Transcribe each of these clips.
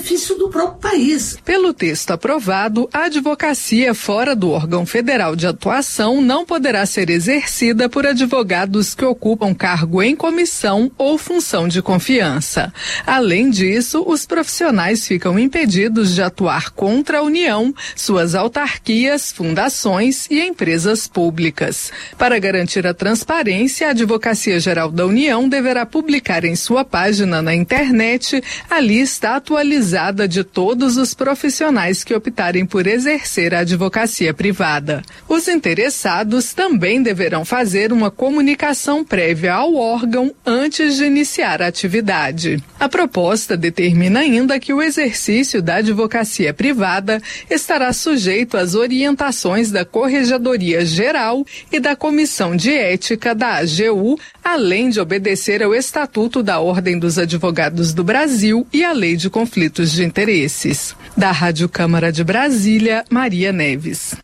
benefício do próprio país. Pelo texto aprovado, a advocacia fora do órgão federal de atuação não poderá ser exercida por advogados que ocupam cargo em comissão ou função de confiança. Além disso, os profissionais ficam impedidos de atuar contra a União, suas autarquias, fundações e empresas públicas. Para garantir a transparência, a Advocacia Geral da União deverá publicar em sua página na internet a lista atualizada de todos os profissionais que optarem por exercer a advocacia privada. Os interessados também deverão fazer uma comunicação prévia ao órgão antes de iniciar a atividade. A proposta determina ainda que o exercício da advocacia privada estará sujeito às orientações da Corregedoria Geral e da Comissão de Ética da AGU, além de obedecer ao Estatuto da Ordem dos Advogados do Brasil e à Lei de Conflitos de Interesses. Da Rádio Câmara de Brasília, Maria Neves.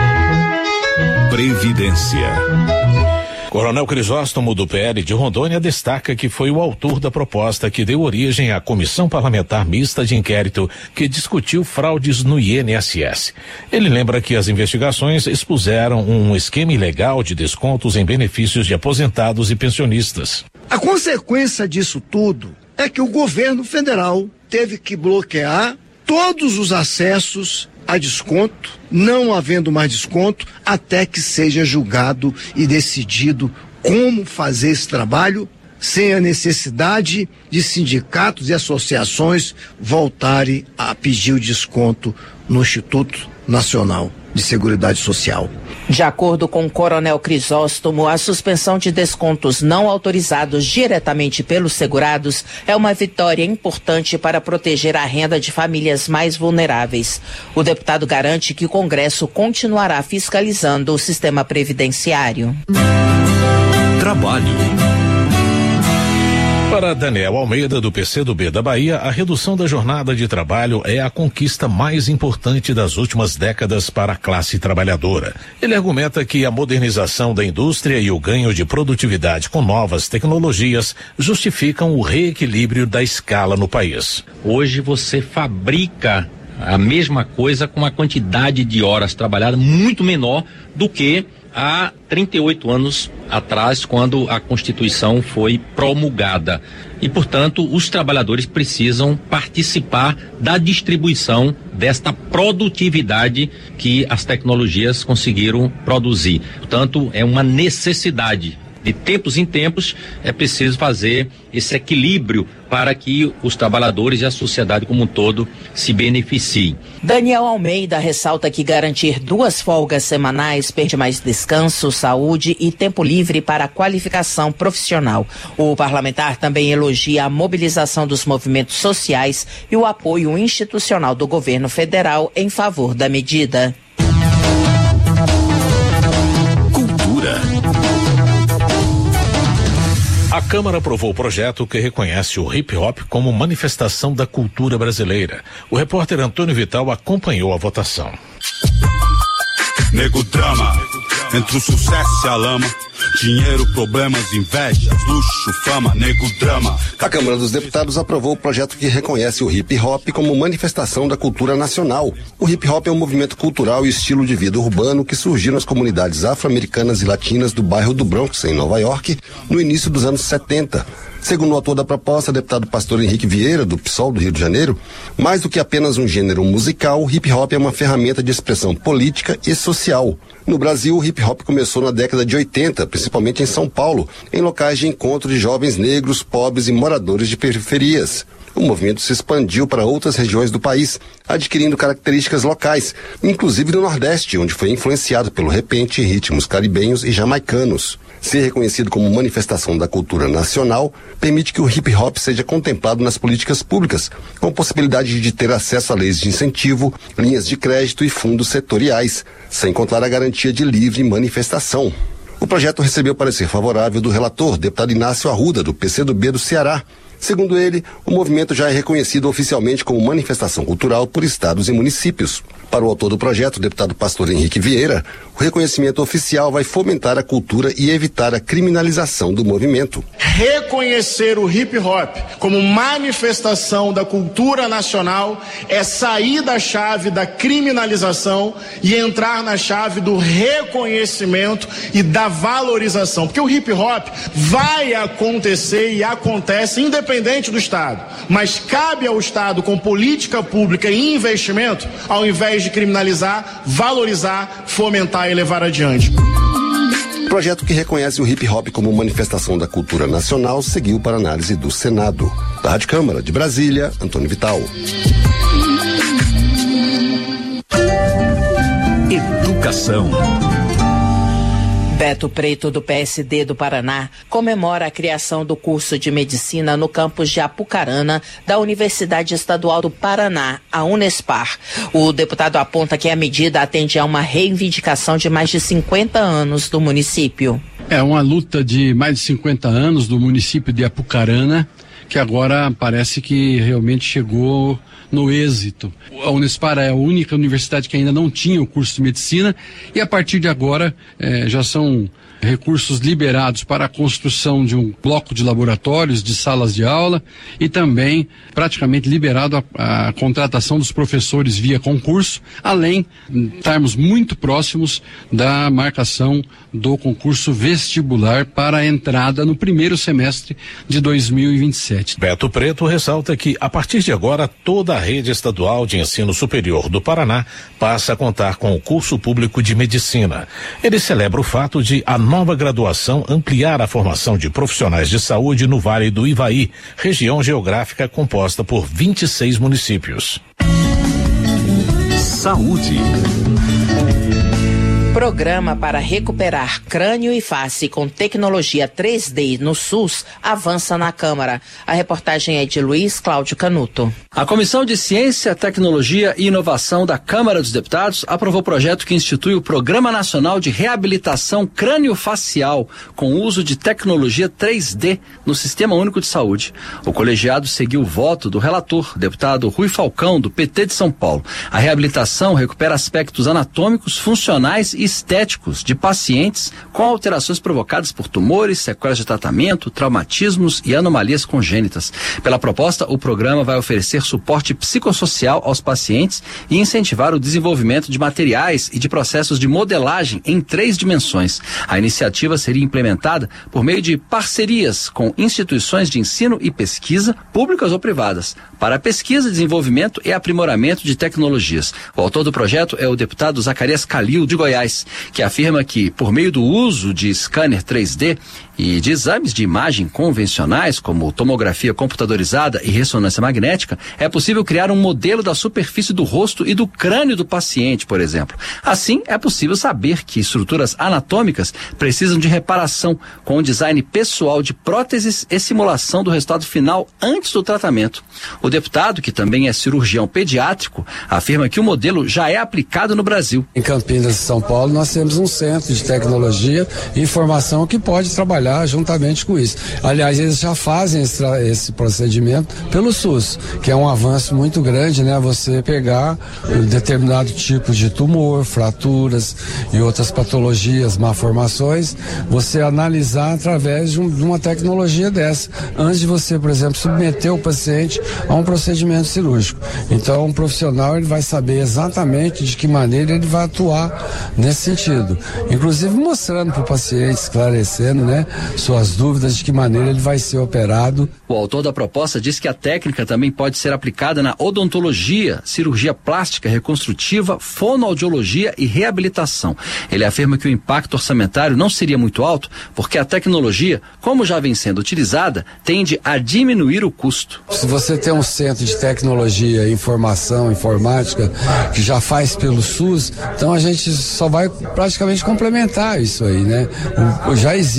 Previdência. Coronel Crisóstomo, do PL de Rondônia, destaca que foi o autor da proposta que deu origem à Comissão Parlamentar Mista de Inquérito que discutiu fraudes no INSS. Ele lembra que as investigações expuseram um esquema ilegal de descontos em benefícios de aposentados e pensionistas. A consequência disso tudo é que o governo federal teve que bloquear todos os acessos a desconto, não havendo mais desconto, até que seja julgado e decidido como fazer esse trabalho, sem a necessidade de sindicatos e associações voltarem a pedir o desconto no Instituto Nacional de Seguridade Social. De acordo com o Coronel Crisóstomo, a suspensão de descontos não autorizados diretamente pelos segurados é uma vitória importante para proteger a renda de famílias mais vulneráveis. O deputado garante que o Congresso continuará fiscalizando o sistema previdenciário. Trabalho. Para Daniel Almeida, do PCdoB da Bahia, a redução da jornada de trabalho é a conquista mais importante das últimas décadas para a classe trabalhadora. Ele argumenta que a modernização da indústria e o ganho de produtividade com novas tecnologias justificam o reequilíbrio da escala no país. Hoje você fabrica a mesma coisa com uma quantidade de horas trabalhadas muito menor do que há 38 anos atrás, quando a Constituição foi promulgada. E, portanto, os trabalhadores precisam participar da distribuição desta produtividade que as tecnologias conseguiram produzir. Portanto, é uma necessidade. De tempos em tempos, é preciso fazer esse equilíbrio para que os trabalhadores e a sociedade como um todo se beneficiem. Daniel Almeida ressalta que garantir 2 folgas semanais permite mais descanso, saúde e tempo livre para a qualificação profissional. O parlamentar também elogia a mobilização dos movimentos sociais e o apoio institucional do governo federal em favor da medida. A Câmara aprovou o projeto que reconhece o hip hop como manifestação da cultura brasileira. O repórter Antônio Vital acompanhou a votação. Nego drama, entre o sucesso e a lama. Dinheiro, problemas, invejas, luxo, fama, nego drama. A Câmara dos Deputados aprovou o projeto que reconhece o hip hop como manifestação da cultura nacional. O hip hop é um movimento cultural e estilo de vida urbano que surgiu nas comunidades afro-americanas e latinas do bairro do Bronx, em Nova York, no início dos anos 70. Segundo o autor da proposta, deputado Pastor Henrique Vieira, do PSOL do Rio de Janeiro, mais do que apenas um gênero musical, o hip hop é uma ferramenta de expressão política e social. No Brasil, o hip hop começou na década de 80, principalmente em São Paulo, em locais de encontro de jovens negros, pobres e moradores de periferias. O movimento se expandiu para outras regiões do país, adquirindo características locais, inclusive no Nordeste, onde foi influenciado pelo repente e ritmos caribenhos e jamaicanos. Ser reconhecido como manifestação da cultura nacional permite que o hip hop seja contemplado nas políticas públicas, com possibilidade de ter acesso a leis de incentivo, linhas de crédito e fundos setoriais, sem contar a garantia de livre manifestação. O projeto recebeu parecer favorável do relator, deputado Inácio Arruda, do PCdoB do Ceará. Segundo ele, o movimento já é reconhecido oficialmente como manifestação cultural por estados e municípios. Para o autor do projeto, o deputado Pastor Henrique Vieira, o reconhecimento oficial vai fomentar a cultura e evitar a criminalização do movimento. Reconhecer o hip hop como manifestação da cultura nacional é sair da chave da criminalização e entrar na chave do reconhecimento e da valorização. Porque o hip hop vai acontecer e acontece independente do Estado, mas cabe ao Estado, com política pública e investimento, ao invés de criminalizar, valorizar, fomentar e levar adiante. O projeto que reconhece o hip hop como manifestação da cultura nacional seguiu para análise do Senado. Da Rádio Câmara de Brasília, Antônio Vital. Educação. Beto Preto, do PSD do Paraná, comemora a criação do curso de medicina no campus de Apucarana da Universidade Estadual do Paraná, a Unespar. O deputado aponta que a medida atende a uma reivindicação de mais de 50 anos do município. É uma luta de mais de 50 anos do município de Apucarana, que agora parece que realmente chegou no êxito. A Unespar é a única universidade que ainda não tinha o curso de medicina e a partir de agora já são recursos liberados para a construção de um bloco de laboratórios, de salas de aula e também praticamente liberado a contratação dos professores via concurso, além de estarmos muito próximos da marcação do concurso vestibular para a entrada no primeiro semestre de 2027. Beto Preto ressalta que, a partir de agora, toda a rede estadual de ensino superior do Paraná passa a contar com o curso público de medicina. Ele celebra o fato de a nova graduação ampliar a formação de profissionais de saúde no Vale do Ivaí, região geográfica composta por 26 municípios. Saúde. Programa para recuperar crânio e face com tecnologia 3D no SUS avança na Câmara. A reportagem é de Luiz Cláudio Canuto. A Comissão de Ciência, Tecnologia e Inovação da Câmara dos Deputados aprovou o projeto que institui o Programa Nacional de Reabilitação Crânio-Facial com uso de tecnologia 3D no Sistema Único de Saúde. O colegiado seguiu o voto do relator, deputado Rui Falcão, do PT de São Paulo. A reabilitação recupera aspectos anatômicos, funcionais e estéticos de pacientes com alterações provocadas por tumores, sequelas de tratamento, traumatismos e anomalias congênitas. Pela proposta, o programa vai oferecer suporte psicossocial aos pacientes e incentivar o desenvolvimento de materiais e de processos de modelagem em 3 dimensões. A iniciativa seria implementada por meio de parcerias com instituições de ensino e pesquisa, públicas ou privadas, para pesquisa, desenvolvimento e aprimoramento de tecnologias. O autor do projeto é o deputado Zacarias Calil, de Goiás, que afirma que, por meio do uso de scanner 3D e de exames de imagem convencionais, como tomografia computadorizada e ressonância magnética, é possível criar um modelo da superfície do rosto e do crânio do paciente, por exemplo. Assim, é possível saber que estruturas anatômicas precisam de reparação, com o design pessoal de próteses e simulação do resultado final antes do tratamento. O deputado, que também é cirurgião pediátrico, afirma que o modelo já é aplicado no Brasil. Em Campinas, São Paulo, nós temos um centro de tecnologia e informação que pode trabalhar juntamente com isso. Aliás, eles já fazem esse procedimento pelo SUS, que é um avanço muito grande, né? Você pegar um determinado tipo de tumor, fraturas e outras patologias, malformações, você analisar através de uma tecnologia dessa, antes de você, por exemplo, submeter o paciente a um procedimento cirúrgico. Então, um profissional ele vai saber exatamente de que maneira ele vai atuar nesse sentido, inclusive mostrando para o paciente, esclarecendo, né, suas dúvidas de que maneira ele vai ser operado. O autor da proposta diz que a técnica também pode ser aplicada na odontologia, cirurgia plástica, reconstrutiva, fonoaudiologia e reabilitação. Ele afirma que o impacto orçamentário não seria muito alto, porque a tecnologia, como já vem sendo utilizada, tende a diminuir o custo. Se você tem um centro de tecnologia, informação, informática, que já faz pelo SUS, então a gente só vai praticamente complementar isso aí, né? Já existe. Agora,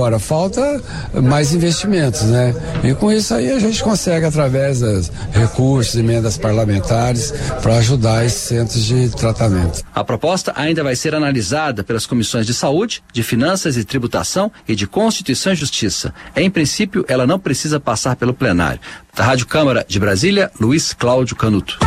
Agora, falta mais investimentos, né? E com isso aí a gente consegue, através dos recursos, emendas parlamentares, para ajudar esses centros de tratamento. A proposta ainda vai ser analisada pelas comissões de Saúde, de Finanças e Tributação e de Constituição e Justiça. Em princípio, ela não precisa passar pelo plenário. Da Rádio Câmara de Brasília, Luiz Cláudio Canuto.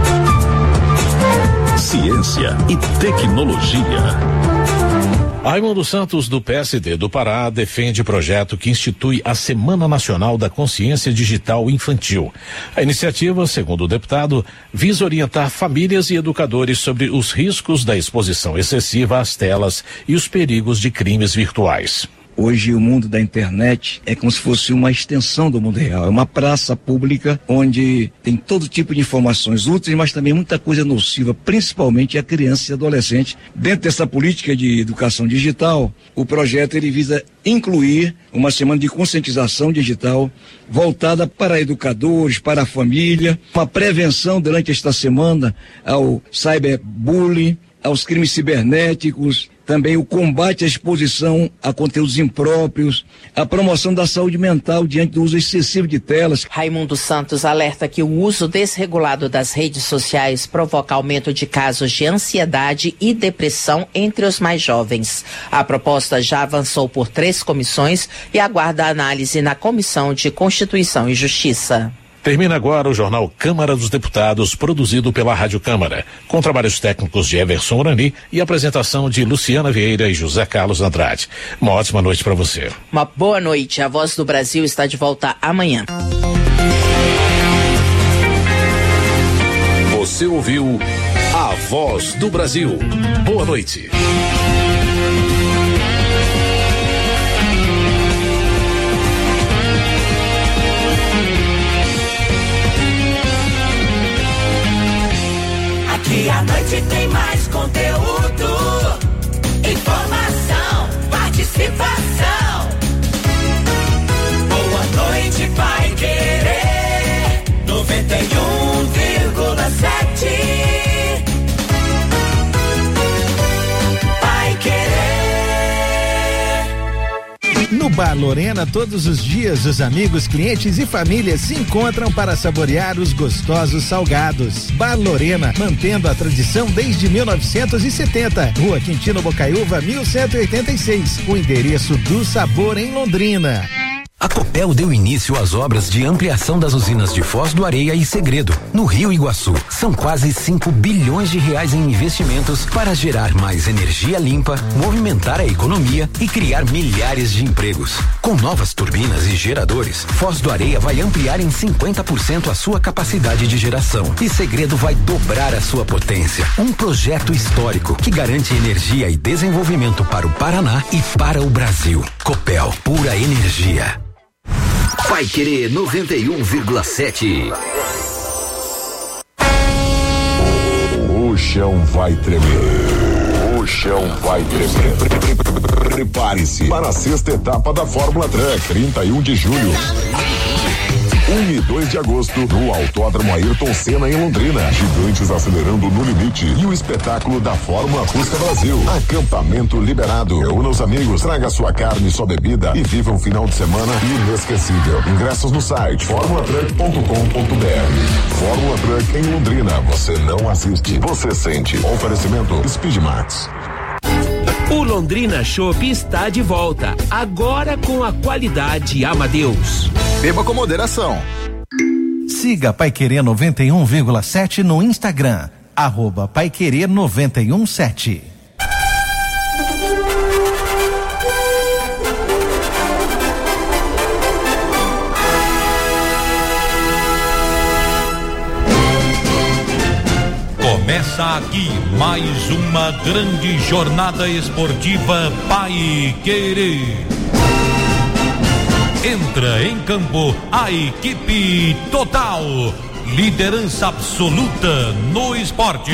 Ciência e tecnologia. Raimundo Santos, do PSD do Pará, defende projeto que institui a Semana Nacional da Consciência Digital Infantil. A iniciativa, segundo o deputado, visa orientar famílias e educadores sobre os riscos da exposição excessiva às telas e os perigos de crimes virtuais. Hoje o mundo da internet é como se fosse uma extensão do mundo real, é uma praça pública onde tem todo tipo de informações úteis, mas também muita coisa nociva, principalmente a criança e adolescente. Dentro dessa política de educação digital, o projeto ele visa incluir uma semana de conscientização digital voltada para educadores, para a família, uma prevenção durante esta semana ao cyberbullying, aos crimes cibernéticos, também o combate à exposição a conteúdos impróprios, a promoção da saúde mental diante do uso excessivo de telas. Raimundo Santos alerta que o uso desregulado das redes sociais provoca aumento de casos de ansiedade e depressão entre os mais jovens. A proposta já avançou por 3 comissões e aguarda análise na Comissão de Constituição e Justiça. Termina agora o jornal Câmara dos Deputados, produzido pela Rádio Câmara, com trabalhos técnicos de Everson Urani e apresentação de Luciana Vieira e José Carlos Andrade. Uma ótima noite para você. Uma boa noite. A Voz do Brasil está de volta amanhã. Você ouviu A Voz do Brasil. Boa noite. E à noite tem mais conteúdo, informação, participação. Boa noite, Pai Querer 91,7. Pai Querer. No Bar Lorena, todos os dias, os amigos, clientes e famílias se encontram para saborear os gostosos salgados. Bar Lorena, mantendo a tradição desde 1970. Rua Quintino Bocaiúva, 1186. O endereço do sabor em Londrina. A Copel deu início às obras de ampliação das usinas de Foz do Areia e Segredo, no Rio Iguaçu. São quase 5 bilhões de reais em investimentos para gerar mais energia limpa, movimentar a economia e criar milhares de empregos. Com novas turbinas e geradores, Foz do Areia vai ampliar em 50% a sua capacidade de geração e Segredo vai dobrar a sua potência. Um projeto histórico que garante energia e desenvolvimento para o Paraná e para o Brasil. Copel, pura energia. Pai Querer 91,7. O chão vai tremer. O chão vai tremer. Prepare-se para a 6ª etapa da Fórmula Truck, 31 de julho. 1 e 2 de agosto, no Autódromo Ayrton Senna, em Londrina. Gigantes acelerando no limite. E o espetáculo da Fórmula Fusca Brasil. Acampamento liberado. Reúna os amigos, traga sua carne e sua bebida e viva um final de semana inesquecível. Ingressos no site formulatruck.com.br. Fórmula Truck em Londrina. Você não assiste, você sente. Oferecimento Speedmax. O Londrina Chopp está de volta, agora com a qualidade Amadeus. Beba com moderação. Siga Pai Querer 91,7 no Instagram, @Pai Querer 91,7. Começa aqui mais uma grande jornada esportiva Pai Querer. Entra em campo a equipe total, liderança absoluta no esporte.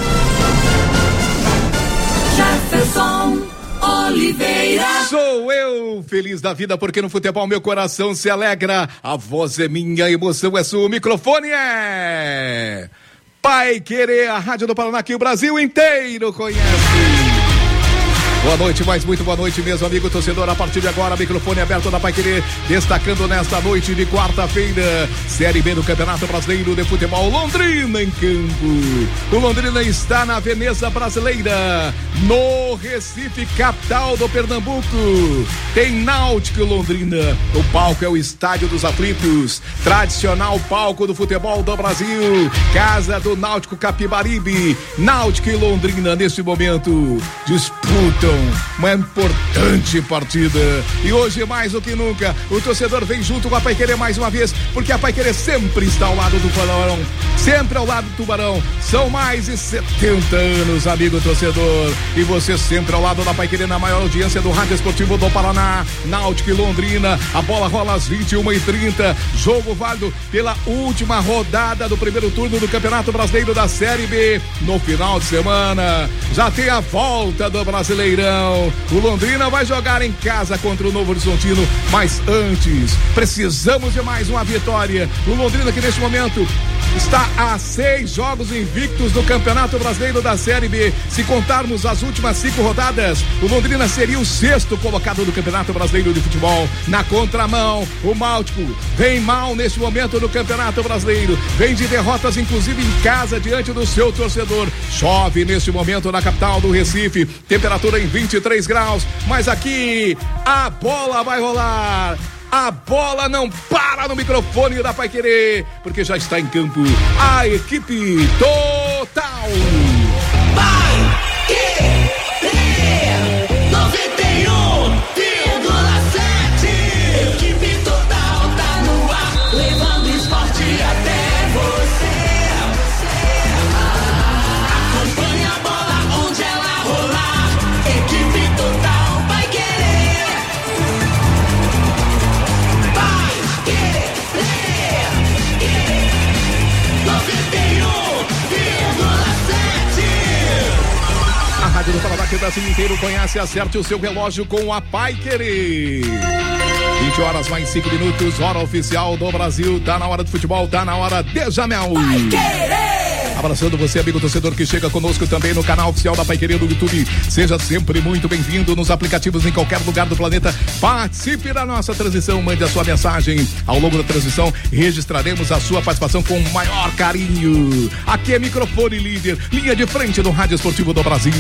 Jefferson Oliveira. Sou eu, feliz da vida, porque no futebol meu coração se alegra. A voz é minha, a emoção é sua, o microfone é Pai Querer, a rádio do Paraná que o Brasil inteiro conhece. Boa noite, mas muito boa noite mesmo, amigo torcedor. A partir de agora, microfone aberto da Paiquerê, destacando nesta noite de quarta-feira, Série B do Campeonato Brasileiro de Futebol, Londrina em campo. O Londrina está na Veneza Brasileira, no Recife, capital do Pernambuco. Tem Náutico e Londrina. O palco é o Estádio dos Aflitos, tradicional palco do futebol do Brasil, casa do Náutico Capibaribe. Náutico e Londrina neste momento disputam uma importante partida, e hoje mais do que nunca o torcedor vem junto com a Paiquerê mais uma vez, porque a Paiquerê sempre está ao lado do Tubarão, sempre ao lado do Tubarão. São mais de 70 anos, amigo torcedor, e você sempre ao lado da Paiquerê na maior audiência do Rádio Esportivo do Paraná. Náutico e Londrina, a bola rola às 21h30, jogo válido pela última rodada do primeiro turno do Campeonato Brasileiro da Série B. No final de semana já tem a volta do Brasileirão. O Londrina vai jogar em casa contra o Novo Horizontino, mas antes precisamos de mais uma vitória. O Londrina, que neste momento está a 6 jogos invictos do Campeonato Brasileiro da Série B. Se contarmos as últimas 5 rodadas, o Londrina seria o 6º colocado do Campeonato Brasileiro de Futebol. Na contramão, o Náutico vem mal neste momento no Campeonato Brasileiro, vem de derrotas inclusive em casa diante do seu torcedor. Chove neste momento na capital do Recife, temperatura em 23 graus, mas aqui a bola vai rolar. A bola não para no microfone da Paiquerê, porque já está em campo a equipe total. Paiquerê 91,7. Equipe total tá no ar, levando esporte até você. Acompanha a bola onde ela rolar. Equipe total Paiquerê. Paiquerê 91,7. A Rádio do Paraná, que o Brasil inteiro conhece. Acerte o seu relógio com a Paiquerê. 20 horas mais 5 minutos, hora oficial do Brasil. Tá na hora do futebol, tá na hora de Jamel. Abraçando você, amigo torcedor, que chega conosco também no canal oficial da Paiquerê do YouTube. Seja sempre muito bem-vindo nos aplicativos em qualquer lugar do planeta. Participe da nossa transmissão, mande a sua mensagem. Ao longo da transmissão, registraremos a sua participação com o maior carinho. Aqui é Microfone Líder, linha de frente do Rádio Esportivo do Brasil.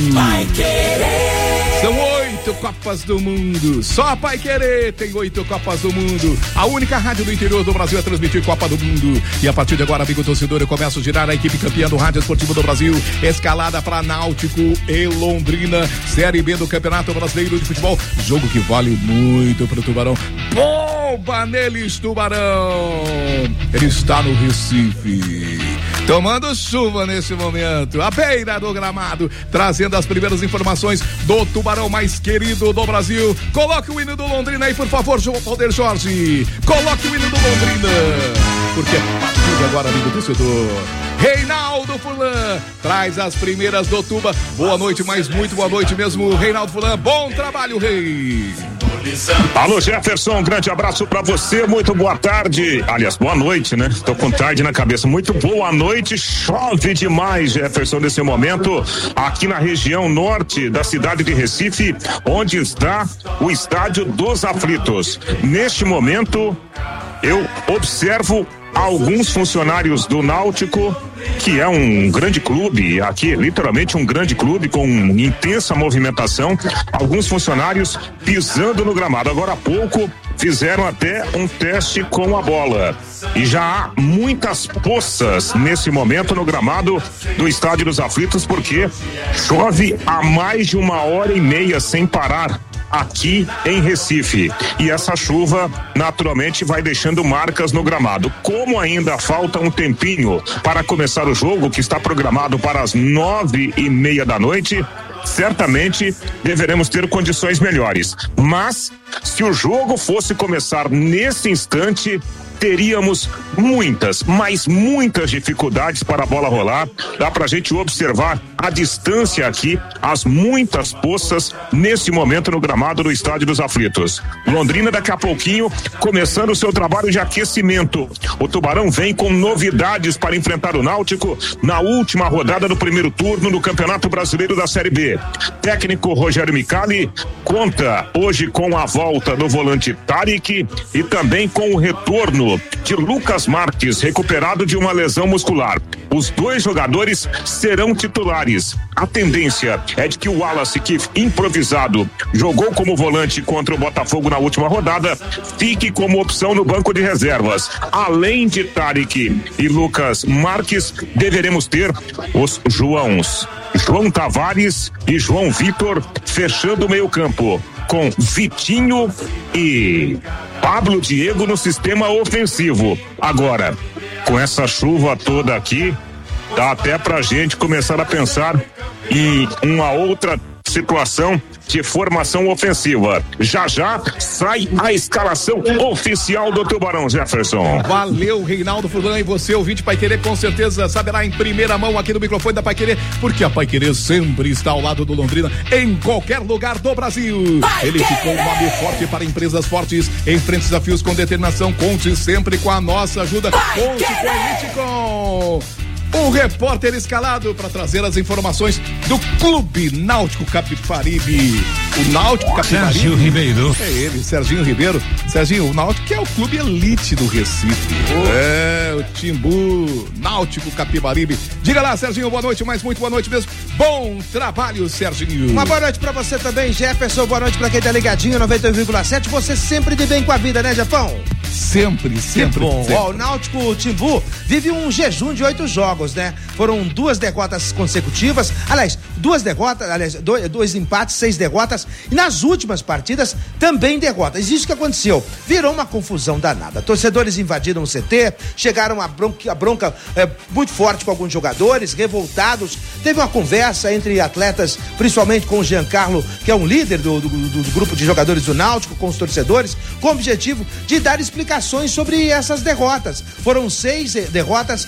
São 8 Copas do Mundo. Só a Paiquerê tem 8 Copas do Mundo. A única rádio do interior do Brasil a transmitir Copa do Mundo. E a partir de agora, amigo torcedor, eu começo a girar a equipe campeã do Rádio Esportivo do Brasil. Escalada para Náutico e Londrina. Série B do Campeonato Brasileiro de Futebol. Jogo que vale muito pro Tubarão. Bomba neles, Tubarão. Ele está no Recife, tomando chuva nesse momento, à beira do gramado, trazendo as primeiras informações do Tubarão mais querido do Brasil. Coloque o hino do Londrina aí, por favor, João Valder Jorge. Coloque o hino do Londrina, porque a partir de agora, amigo torcedor, Reinaldo Furlan traz as primeiras do Tuba. Boa noite, mas muito boa noite mesmo, Reinaldo Furlan. Bom trabalho, Rei. Alô, Jefferson, um grande abraço pra você, muito boa tarde, aliás, boa noite, né? Tô com tarde na cabeça, muito boa noite. Chove demais, Jefferson, nesse momento, aqui na região norte da cidade de Recife, onde está o Estádio dos Aflitos. Neste momento, eu observo alguns funcionários do Náutico, que é um grande clube, aqui literalmente um grande clube com intensa movimentação, alguns funcionários pisando no gramado. Agora há pouco fizeram até um teste com a bola. E já há muitas poças nesse momento no gramado do Estádio dos Aflitos, porque chove há mais de 1h30 sem parar aqui em Recife, e essa chuva naturalmente vai deixando marcas no gramado. Como ainda falta um tempinho para começar o jogo, que está programado para as 9h30 da noite, certamente deveremos ter condições melhores. Mas se o jogo fosse começar nesse instante, teríamos muitas, mas muitas dificuldades para a bola rolar. Dá pra gente observar a distância aqui, as muitas poças nesse momento no gramado do Estádio dos Aflitos. Londrina daqui a pouquinho começando o seu trabalho de aquecimento. O Tubarão vem com novidades para enfrentar o Náutico na última rodada do primeiro turno no Campeonato Brasileiro da Série B. Técnico Rogério Micali conta hoje com a volta do volante Tarik e também com o retorno de Lucas Marques, recuperado de uma lesão muscular. Os dois jogadores serão titulares. A tendência é de que o Wallace, que improvisado jogou como volante contra o Botafogo na última rodada, fique como opção no banco de reservas. Além de Tarik e Lucas Marques, deveremos ter os Joãos, João Tavares e João Vitor fechando o meio-campo, com Vitinho e Pablo Diego no sistema ofensivo. Agora, com essa chuva toda aqui, dá até pra gente começar a pensar em uma outra situação de formação ofensiva. Já sai a escalação oficial do Tubarão, Jefferson. Valeu, Reinaldo Furlan, e você, ouvinte Paiquerê, com certeza saberá em primeira mão aqui no microfone da Paiquerê, porque a Paiquerê sempre está ao lado do Londrina em qualquer lugar do Brasil. Ele ficou um nome forte para empresas fortes, enfrente desafios com determinação. Conte sempre com a nossa ajuda. Conte com a Elite com o repórter escalado para trazer as informações do Clube Náutico Capibaribe. O Náutico Capibaribe. Sérgio Ribeiro. É ele, Serginho Ribeiro. Serginho, o Náutico que é o clube elite do Recife. É, o Timbu, Náutico Capibaribe. Diga lá, Serginho, boa noite, mas muito boa noite mesmo. Bom trabalho, Serginho. Uma boa noite pra você também, Jefferson. Boa noite pra quem tá ligadinho, 91,7. Você sempre de bem com a vida, né, Jefão? Sempre. Bom, sempre. Ó, o Náutico Timbu vive um jejum de 8 jogos, né? Foram 2 derrotas consecutivas, dois empates, 6 derrotas, e nas últimas partidas também derrotas. Isso que aconteceu, virou uma confusão danada. Torcedores invadiram o CT, chegaram a bronca muito forte com alguns jogadores, revoltados. Teve uma conversa entre atletas, principalmente com o Giancarlo, que é um líder do grupo de jogadores do Náutico, com os torcedores, com o objetivo de dar explicações sobre essas derrotas. Foram 6 derrotas,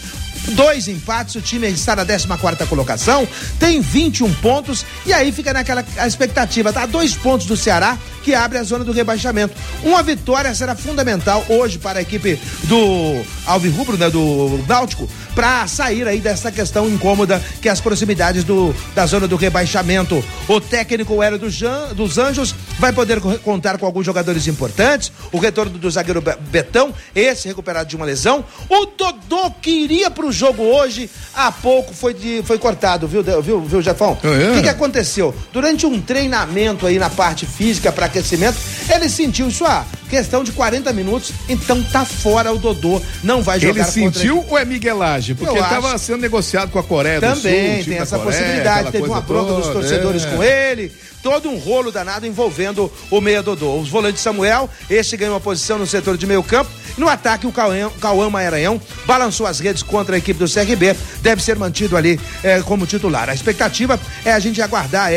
2 empates, o time está na 14ª colocação, tem 21 pontos, e aí fica naquela expectativa, tá? 2 pontos do Ceará, que abre a zona do rebaixamento. Uma vitória será fundamental hoje para a equipe do Alvirrubro, né, do Náutico, para sair aí dessa questão incômoda que é as proximidades da zona do rebaixamento. O técnico Hélio dos Anjos vai poder contar com alguns jogadores importantes, o retorno do zagueiro Betão, esse recuperado de uma lesão. O Dodô que iria pro jogo hoje, há pouco foi cortado, viu, Jefão? O que aconteceu? Durante um treinamento aí na parte física para aquecimento, ele sentiu isso, questão de 40 minutos, então tá fora o Dodô, não vai jogar contra. Ele sentiu ou é miguelagem? Porque ele tava sendo negociado com a Coreia do Sul. Também tem essa possibilidade, teve uma bronca dos torcedores com ele, todo um rolo danado envolvendo o meia Dodô. Os volantes Samuel, este ganhou uma posição no setor de meio campo. No ataque, o Cauã Maranhão balançou as redes contra a equipe do CRB, deve ser mantido ali como titular. A expectativa é a gente aguardar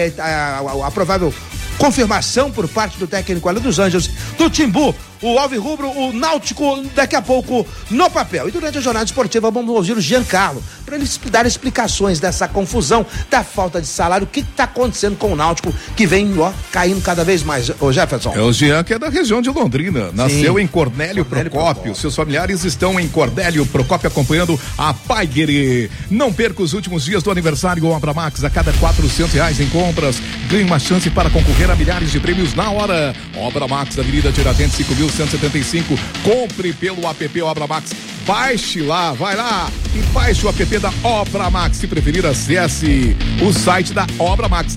a provável confirmação por parte do técnico Hélio dos Anjos, do Timbu, o Alvirrubro, o Náutico, daqui a pouco no papel. E durante a jornada esportiva vamos ouvir o Giancarlo para ele dar explicações dessa confusão, da falta de salário, o que está acontecendo com o Náutico, que vem caindo cada vez mais. Ô Jefferson. É o Jean, que é da região de Londrina, nasceu em Cornélio Procópio. Seus familiares estão em Cornélio Procópio acompanhando a Paiquerê. Não perca os últimos dias do aniversário Obra Max. A cada R$400 em compras, ganhe uma chance para concorrer a milhares de prêmios na hora. Obra Max, Avenida Tiradentes 5.175. Compre pelo app Obra Max. Baixe lá, vai lá e baixe o app da Obra Max. Se preferir, acesse o site da Obra Max,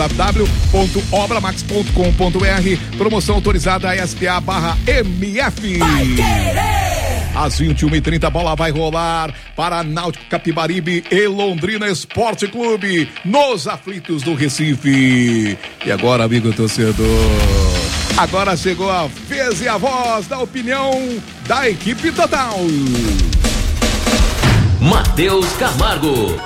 www.obramax.com.br. Promoção autorizada SPA/MF. Às 21h30, a bola vai rolar para Náutico Capibaribe e Londrina Esporte Clube, nos aflitos do Recife. E agora, amigo torcedor, agora chegou a vez e a voz da opinião da equipe total. Matheus Camargo.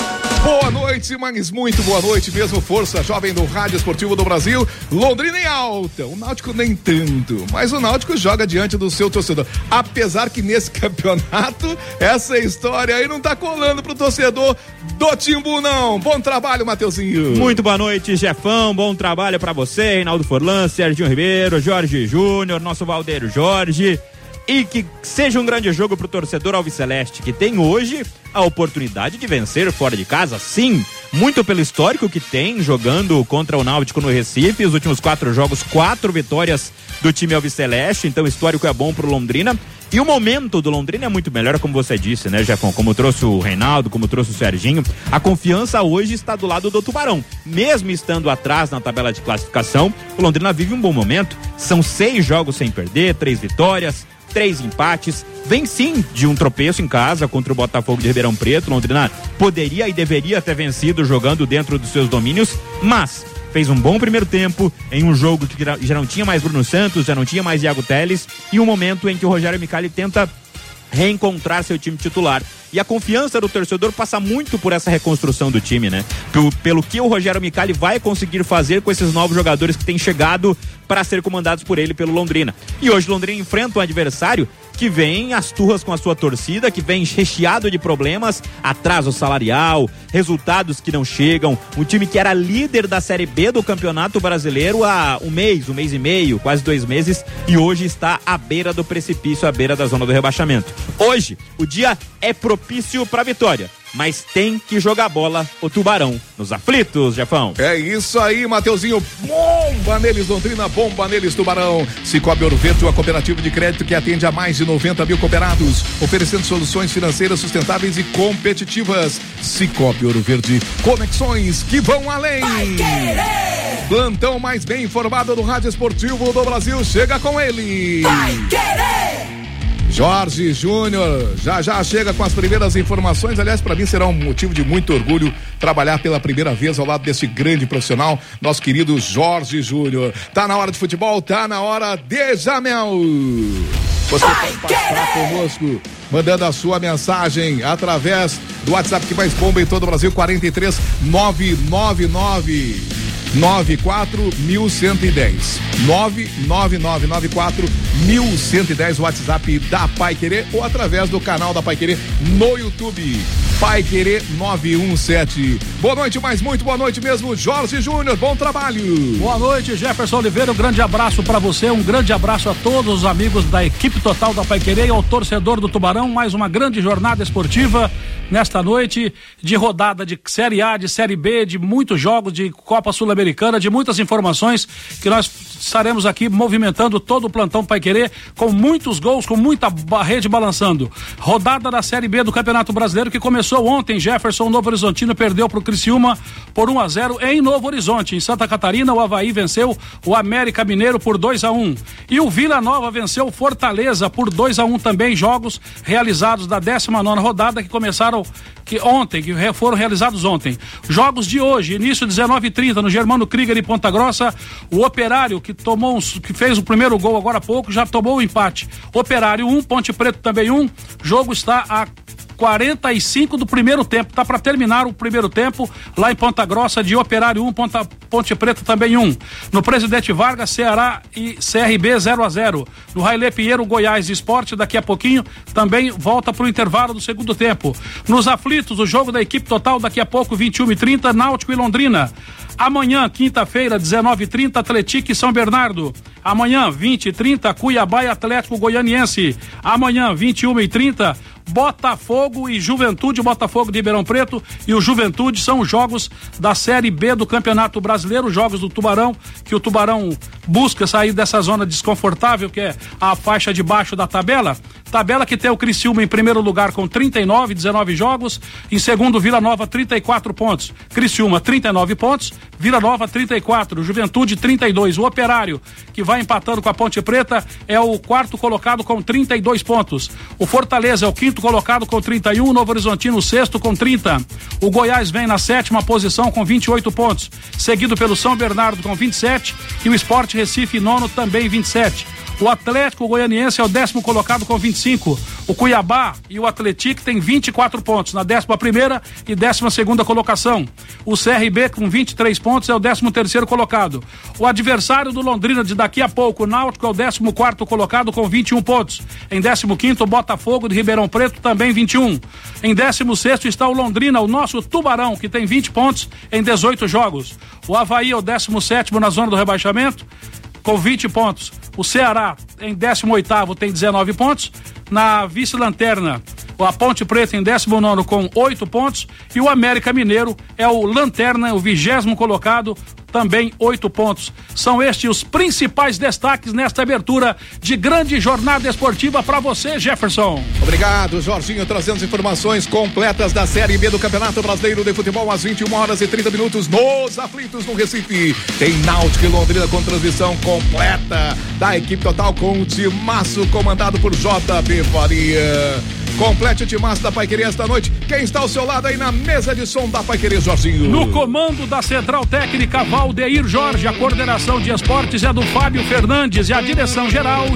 Boa noite, mas muito boa noite mesmo, força jovem do Rádio Esportivo do Brasil. Londrina em alta, o Náutico nem tanto, mas o Náutico joga diante do seu torcedor. Apesar que nesse campeonato, essa história aí não tá colando pro torcedor do Timbu, não. Bom trabalho, Mateuzinho. Muito boa noite, Jefão, bom trabalho pra você, Reinaldo Forlan, Serginho Ribeiro, Jorge Júnior, nosso Valdeiro Jorge. E que seja um grande jogo pro torcedor alviceleste, que tem hoje a oportunidade de vencer fora de casa, sim, muito pelo histórico que tem jogando contra o Náutico no Recife, os últimos 4 jogos, 4 vitórias do time alviceleste, então o histórico é bom pro Londrina. E o momento do Londrina é muito melhor, como você disse, né, Jefão? Como trouxe o Reinaldo, como trouxe o Serginho. A confiança hoje está do lado do Tubarão. Mesmo estando atrás na tabela de classificação, o Londrina vive um bom momento. São 6 jogos sem perder, 3 vitórias, 3 empates, vem sim de um tropeço em casa contra o Botafogo de Ribeirão Preto. Londrina poderia e deveria ter vencido jogando dentro dos seus domínios, mas fez um bom primeiro tempo em um jogo que já não tinha mais Bruno Santos, já não tinha mais Iago Teles, e um momento em que o Rogério Micali tenta reencontrar seu time titular. E a confiança do torcedor passa muito por essa reconstrução do time, né? Pelo que o Rogério Micali vai conseguir fazer com esses novos jogadores que têm chegado para ser comandados por ele, pelo Londrina. E hoje o Londrina enfrenta um adversário que vem às turras com a sua torcida, que vem recheado de problemas, atraso salarial, resultados que não chegam, um time que era líder da Série B do Campeonato Brasileiro há um mês e meio, quase 2 meses, e hoje está à beira do precipício, à beira da zona do rebaixamento. Hoje, o dia é propício para a vitória, mas tem que jogar bola o Tubarão nos aflitos, Jefão. É isso aí, Mateuzinho. Bomba neles, Londrina, bomba neles, Tubarão. Cicobi Ouro Verde, uma cooperativa de crédito que atende a mais de 90 mil cooperados, oferecendo soluções financeiras sustentáveis e competitivas. Cicobi Ouro Verde, conexões que vão além. Plantão mais bem informado do Rádio Esportivo do Brasil, chega com ele. Vai querer! Jorge Júnior já chega com as primeiras informações. Aliás, para mim será um motivo de muito orgulho trabalhar pela primeira vez ao lado desse grande profissional, nosso querido Jorge Júnior. Tá na hora de futebol, tá na hora de Jamel. Você pode participar conosco, mandando a sua mensagem através do WhatsApp que mais bomba em todo o Brasil, 43 999 94.110 99994.110, WhatsApp da Pai Querer, ou através do canal da Pai Querer no YouTube, Pai Querer 917. Boa noite, mas muito boa noite mesmo, Jorge Júnior, bom trabalho. Boa noite, Jefferson Oliveira, um grande abraço para você, um grande abraço a todos os amigos da equipe total da Pai Querer e ao torcedor do Tubarão. Mais uma grande jornada esportiva nesta noite de rodada de Série A, de Série B, de muitos jogos de Copa Sul-Americana, de muitas informações que nós estaremos aqui movimentando todo o plantão Pai Querer, com muitos gols, com muita rede balançando. Rodada da Série B do Campeonato Brasileiro que começou ontem. Jefferson, Novo Horizontino perdeu pro Criciúma por 1-0 em Novo Horizonte. Em Santa Catarina, o Avaí venceu o América Mineiro por 2-1. E o Vila Nova venceu o Fortaleza por 2-1 também, jogos realizados da 19ª rodada que começaram ontem, que foram realizados ontem. Jogos de hoje, início 19h30 no Germano Krieger e Ponta Grossa, o Operário que fez o primeiro gol agora há pouco, já tomou o empate. Operário 1, Ponte Preta também 1, jogo está a 45 do primeiro tempo, tá para terminar o primeiro tempo lá em Ponta Grossa, de Operário 1, Ponte Preta também 1. No Presidente Vargas, Ceará e CRB 0-0. No Railê Pinheiro, Goiás Esporte, daqui a pouquinho também volta pro intervalo do segundo tempo. Nos aflitos, o jogo da equipe total daqui a pouco, 21h30, Náutico e Londrina. Amanhã, quinta-feira, 19h30, Atlético e São Bernardo. Amanhã, 20h30, Cuiabá e Atlético Goianiense. Amanhã, 21h30, Botafogo e Juventude, Botafogo de Ribeirão Preto e o Juventude são os jogos da Série B do Campeonato Brasileiro, jogos do Tubarão, que o Tubarão busca sair dessa zona desconfortável, que é a faixa de baixo da tabela que tem o Criciúma em primeiro lugar com 19 jogos, em segundo Vila Nova 34 pontos, Criciúma 39 pontos, Vila Nova 34, Juventude 32, o Operário, que vai empatando com a Ponte Preta, é o quarto colocado com 32 pontos, o Fortaleza é o quinto colocado com 31, o Novo Horizontino o sexto com 30, o Goiás vem na 7ª posição com 28 pontos, seguido pelo São Bernardo com 27 e o Sport Recife nono também 27. O Atlético Goianiense é o 10º colocado com 25. O Cuiabá e o Atlético têm 24 pontos na 11ª e 12ª colocação. O CRB com 23 pontos é o 13º colocado. O adversário do Londrina de daqui a pouco, o Náutico, é o 14º colocado com 21 pontos. Em 15º, o Botafogo de Ribeirão Preto, também 21. Em 16º está o Londrina, o nosso Tubarão, que tem 20 pontos em 18 jogos. O Avaí é o 17º na zona do rebaixamento, com 20 pontos. O Ceará, em 18º, tem 19 pontos. Na vice-lanterna, a Ponte Preta em 19º com 8 pontos. E o América Mineiro é o lanterna, o 20º colocado, também 8 pontos. São estes os principais destaques nesta abertura de grande jornada esportiva para você, Jefferson. Obrigado, Jorginho, trazendo as informações completas da Série B do Campeonato Brasileiro de Futebol às 21h30 nos Aflitos, no Recife. Tem Náutico e Londrina com transmissão completa da equipe total com o timaço comandado por JB Faria. Complete o timaço da Paiquerê esta noite. Quem está ao seu lado aí na mesa de som da Paiquerê, Jorginho? No comando da Central Técnica, Valdeir Jorge. A coordenação de esportes é do Fábio Fernandes e a direção geral,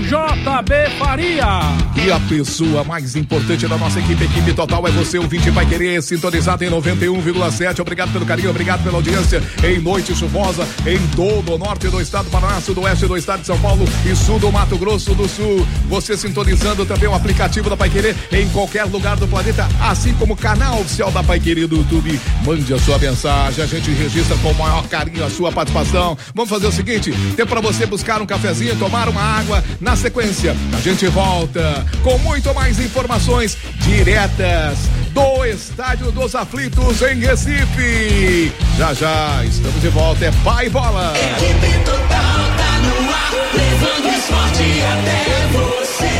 JB Faria. E a pessoa mais importante da nossa equipe total é você, ouvinte Paiquerê, sintonizado em 91,7. Obrigado pelo carinho, obrigado pela audiência em noite chuvosa em todo o norte do estado do Paraná, sudoeste do estado de São Paulo e sul do Mato Grosso do Sul. Você sintonizando também o aplicativo da Paiquerê em qualquer lugar do planeta, assim como o canal oficial da Paiquerê do YouTube. Mande a sua mensagem, a gente registra com o maior carinho a sua participação. Vamos fazer o seguinte, tempo para você buscar um cafezinho, tomar uma água. Na sequência, a gente volta com muito mais informações diretas do Estádio dos Aflitos em Recife. Já estamos de volta, é Pai Bola. Equipe total tá no ar, levando esporte até você.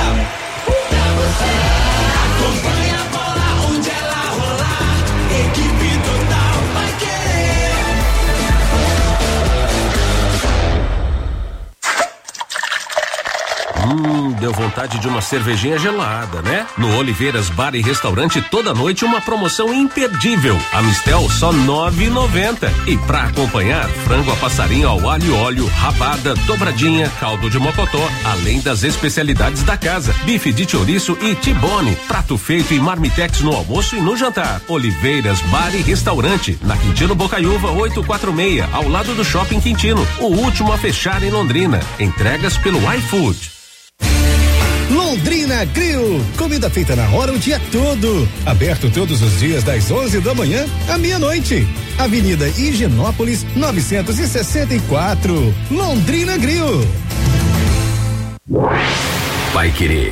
Acompanha a bola onde ela rolar. Equipe total vai querer. Deu vontade de uma cervejinha gelada, né? No Oliveiras Bar e Restaurante toda noite uma promoção imperdível. A Mistel só R$9,90. E pra acompanhar, frango a passarinho ao alho e óleo, rabada, dobradinha, caldo de mocotó, além das especialidades da casa, bife de chouriço e tibone, prato feito em marmitex no almoço e no jantar. Oliveiras Bar e Restaurante, na Quintino Bocaiúva 846, ao lado do Shopping Quintino, o último a fechar em Londrina. Entregas pelo iFood. Londrina Grill, comida feita na hora o dia todo, aberto todos os dias das 11 da manhã à meia-noite. Avenida Higienópolis 964, Londrina Grill. Paiquerê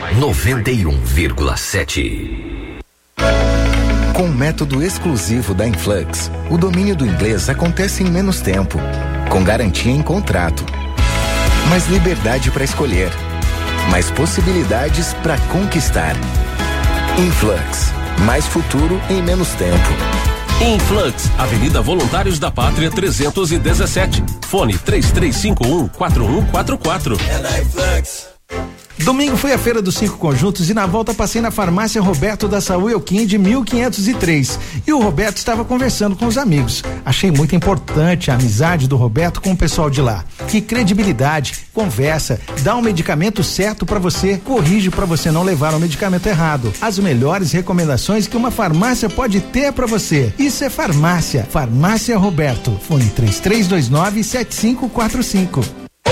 91,7. Com o método exclusivo da Influx, o domínio do inglês acontece em menos tempo, com garantia em contrato, mais liberdade para escolher, mais possibilidades para conquistar. Influx, mais futuro em menos tempo. Influx, Avenida Voluntários da Pátria 317. Fone 3351-4144. É da Influx. Domingo foi a Feira dos 5 Conjuntos e na volta passei na farmácia Roberto da Saúl Elquim de 1503 e o Roberto estava conversando com os amigos. Achei muito importante a amizade do Roberto com o pessoal de lá. Que credibilidade, conversa, dá um medicamento certo para você, corrige para você não levar o medicamento errado. As melhores recomendações que uma farmácia pode ter para você. Isso é farmácia. Farmácia Roberto. Fone 3329-7545.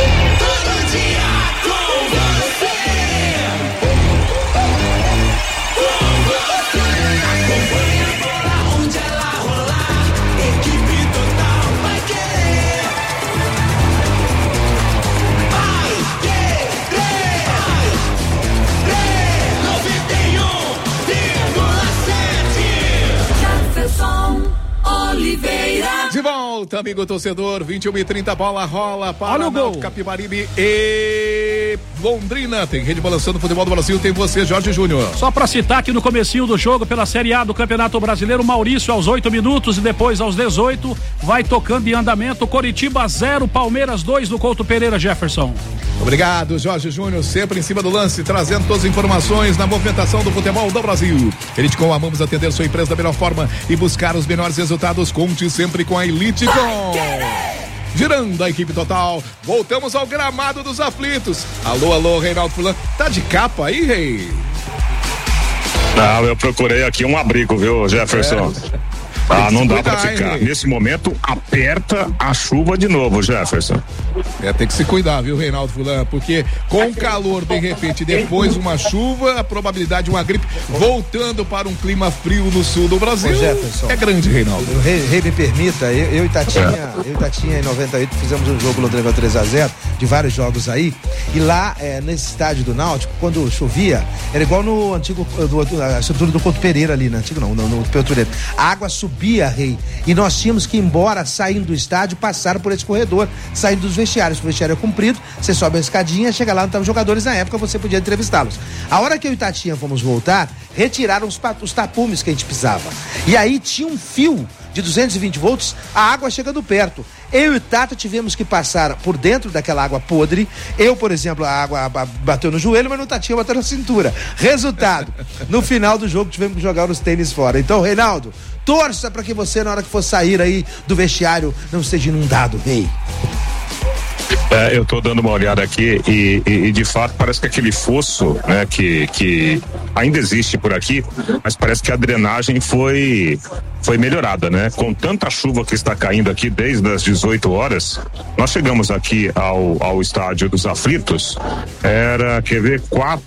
De volta, amigo torcedor, 21h30, bola rola para o Náutico, Capibaribe e Londrina. Tem rede balançando o futebol do Brasil, tem você, Jorge Júnior. Só pra citar que no comecinho do jogo pela Série A do Campeonato Brasileiro, Maurício aos 8 minutos e depois aos 18 vai tocando em andamento. Coritiba 0, Palmeiras 2 do Couto Pereira, Jefferson. Obrigado, Jorge Júnior, sempre em cima do lance, trazendo todas as informações na movimentação do futebol do Brasil. Elitecom, amamos atender sua empresa da melhor forma e buscar os melhores resultados. Conte sempre com a Elitecom. girando a equipe total. Voltamos ao gramado dos aflitos. Alô, Reinaldo Furlan. Tá de capa aí, Rei? Não, eu procurei aqui um abrigo, viu, Jefferson? Não dá pra ficar. Nesse momento, aperta a chuva de novo, Jefferson. Tem que se cuidar, viu, Reinaldo Fulan? Porque com o calor, de repente, depois uma chuva, a probabilidade de uma gripe voltando para um clima frio no sul do Brasil é grande, Reinaldo. Rei, me permita, eu e Tatinha em 98 fizemos um jogo Londrina 3-0, de vários jogos aí, e lá nesse estádio do Náutico, quando chovia, era igual no antigo, a estrutura do Couto Pereira ali, no antigo não, no Couto Pereira. A água subia, Rei, e nós tínhamos que ir embora, saindo do estádio, passar por esse corredor, saindo dos vestiários. O vestiário é comprido, você sobe a escadinha, chega lá, não estavam jogadores na época, você podia entrevistá-los. A hora que eu e Tatinha fomos voltar, retiraram os tapumes que a gente pisava. E aí tinha um fio de 220 volts, a água chegando perto. Eu e o Tata tivemos que passar por dentro daquela água podre. Eu, por exemplo, a água bateu no joelho, mas no Tatinha bateu na cintura. Resultado, no final do jogo tivemos que jogar os tênis fora. Então, Reinaldo, torça para que você, na hora que for sair aí do vestiário, não esteja inundado, Rei. Eu tô dando uma olhada aqui e de fato parece que aquele fosso, né, que ainda existe por aqui, mas parece que a drenagem foi melhorada, né? Com tanta chuva que está caindo aqui desde as 18 horas, nós chegamos aqui ao estádio dos aflitos, quer ver,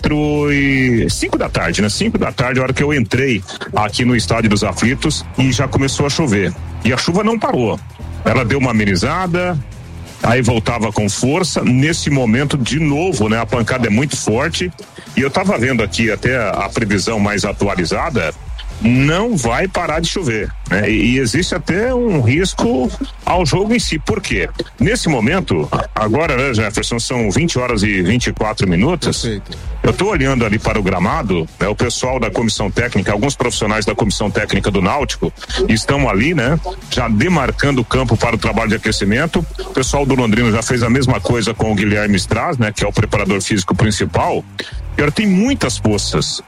5 da tarde, né? 5 da tarde, a hora que eu entrei aqui no estádio dos aflitos e já começou a chover. E a chuva não parou. Ela deu uma amenizada, aí voltava com força. Nesse momento, de novo, né? A pancada é muito forte. E eu tava vendo aqui até a previsão mais atualizada, não vai parar de chover, né? E existe até um risco ao jogo em si. Por quê? Nesse momento, agora, né, Jefferson, são 20 horas e 24 minutos. Perfeito. Eu tô olhando ali para o gramado, né? O pessoal da comissão técnica, alguns profissionais da comissão técnica do Náutico estão ali, né? Já demarcando o campo para o trabalho de aquecimento. O pessoal do Londrina já fez a mesma coisa com o Guilherme Stras, né? Que é o preparador físico principal. Agora tem muitas poças,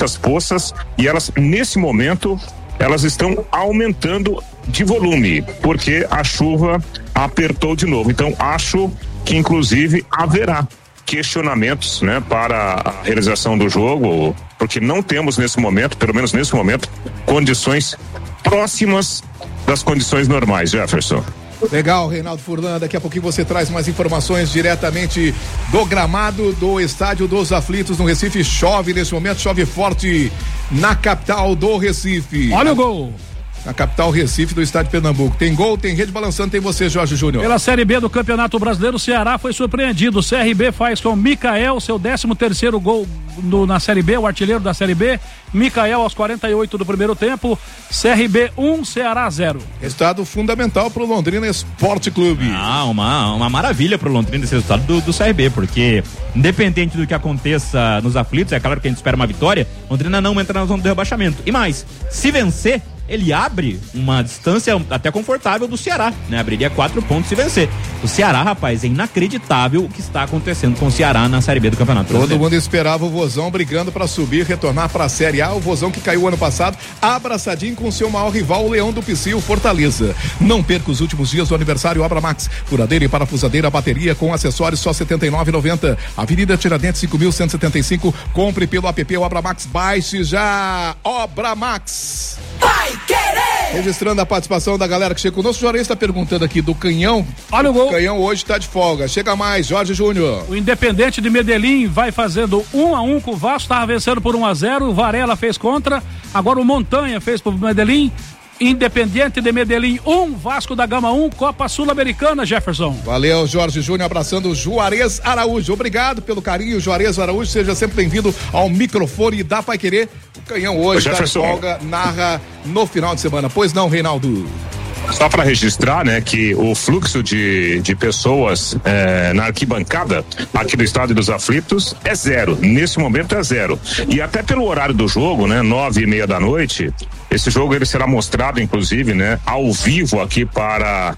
e elas, nesse momento, elas estão aumentando de volume, porque a chuva apertou de novo. Então, acho que, inclusive, haverá questionamentos, né, para a realização do jogo, porque não temos nesse momento, pelo menos nesse momento, condições próximas das condições normais, Jefferson. Legal, Reinaldo Furlan, daqui a pouquinho você traz mais informações diretamente do gramado do Estádio dos Aflitos no Recife. Chove nesse momento, chove forte na capital do Recife. Olha o gol! Na capital Recife do estado de Pernambuco. Tem gol, tem rede balançando, tem você, Jorge Júnior. Pela Série B do Campeonato Brasileiro, o Ceará foi surpreendido. O CRB faz com Micael seu 13º gol na Série B, o artilheiro da Série B. Micael aos 48 do primeiro tempo. CRB 1, Ceará 0. Resultado fundamental pro Londrina Esporte Clube. Uma maravilha pro Londrina esse resultado do CRB, porque independente do que aconteça nos aflitos, é claro que a gente espera uma vitória, Londrina não entra na zona do rebaixamento. E mais, se vencer, ele abre uma distância até confortável do Ceará, né? Abriria 4 pontos se vencer. O Ceará, rapaz, é inacreditável o que está acontecendo com o Ceará na Série B do Campeonato Brasileiro. Todo mundo esperava o Vozão brigando para subir, retornar para a Série A. O Vozão que caiu ano passado, abraçadinho com seu maior rival, o Leão do Pici, o Fortaleza. Não perca os últimos dias do aniversário Obra Max. Furadeira e parafusadeira, bateria com acessórios só R$ 79,90. Avenida Tiradentes 5.175. Compre pelo app Obra Max. Baixe já. Obra Max. Vai querer! Registrando a participação da galera que chega conosco. O Juarez está perguntando aqui do Canhão. Olha o gol. O Canhão hoje está de folga. Chega mais, Jorge Júnior. O Independente de Medellín vai fazendo 1-1 com o Vasco. Estava vencendo por 1-0. O Varela fez contra. Agora o Montanha fez pro Medellín. Independiente de Medellín 1, Vasco da Gama 1, Copa Sul-Americana, Jefferson. Valeu, Jorge Júnior, abraçando o Juarez Araújo. Obrigado pelo carinho, Juarez Araújo. Seja sempre bem-vindo ao microfone da Paiquerê. O Canhão hoje está de folga, narra no final de semana. Pois não, Reinaldo? Só para registrar, né, que o fluxo de pessoas na arquibancada aqui do Estádio dos Aflitos é 0. Nesse momento é 0. E até pelo horário do jogo, né, 9:30 da noite, esse jogo ele será mostrado, inclusive, né, ao vivo aqui para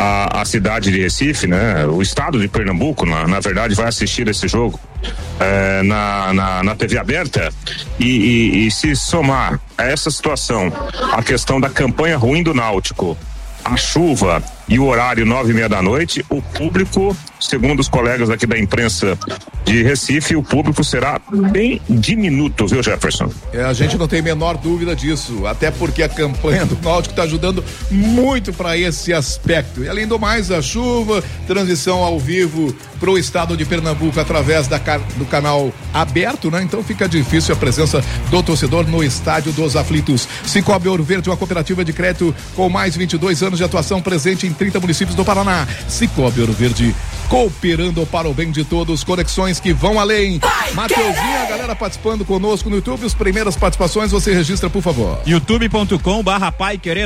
a cidade de Recife, né, o estado de Pernambuco, na verdade, vai assistir esse jogo na TV aberta e se somar a essa situação, a questão da campanha ruim do Náutico, a chuva e o horário 9:30 da noite, o público, segundo os colegas aqui da imprensa de Recife, o público será bem diminuto, viu, Jefferson? A gente não tem a menor dúvida disso, até porque a campanha do Náutico está ajudando muito para esse aspecto. E além do mais, a chuva, transmissão ao vivo para o estado de Pernambuco através do canal aberto, né? Então fica difícil a presença do torcedor no estádio dos aflitos. Cicobi Ouro Verde, uma cooperativa de crédito com mais de 22 anos de atuação, presente em 30 municípios do Paraná. Cicobi Ouro Verde, cooperando para o bem de todos, conexões que vão além. Mateuzinho, a galera participando conosco no YouTube, as primeiras participações você registra, por favor. youtube.com/paiquerê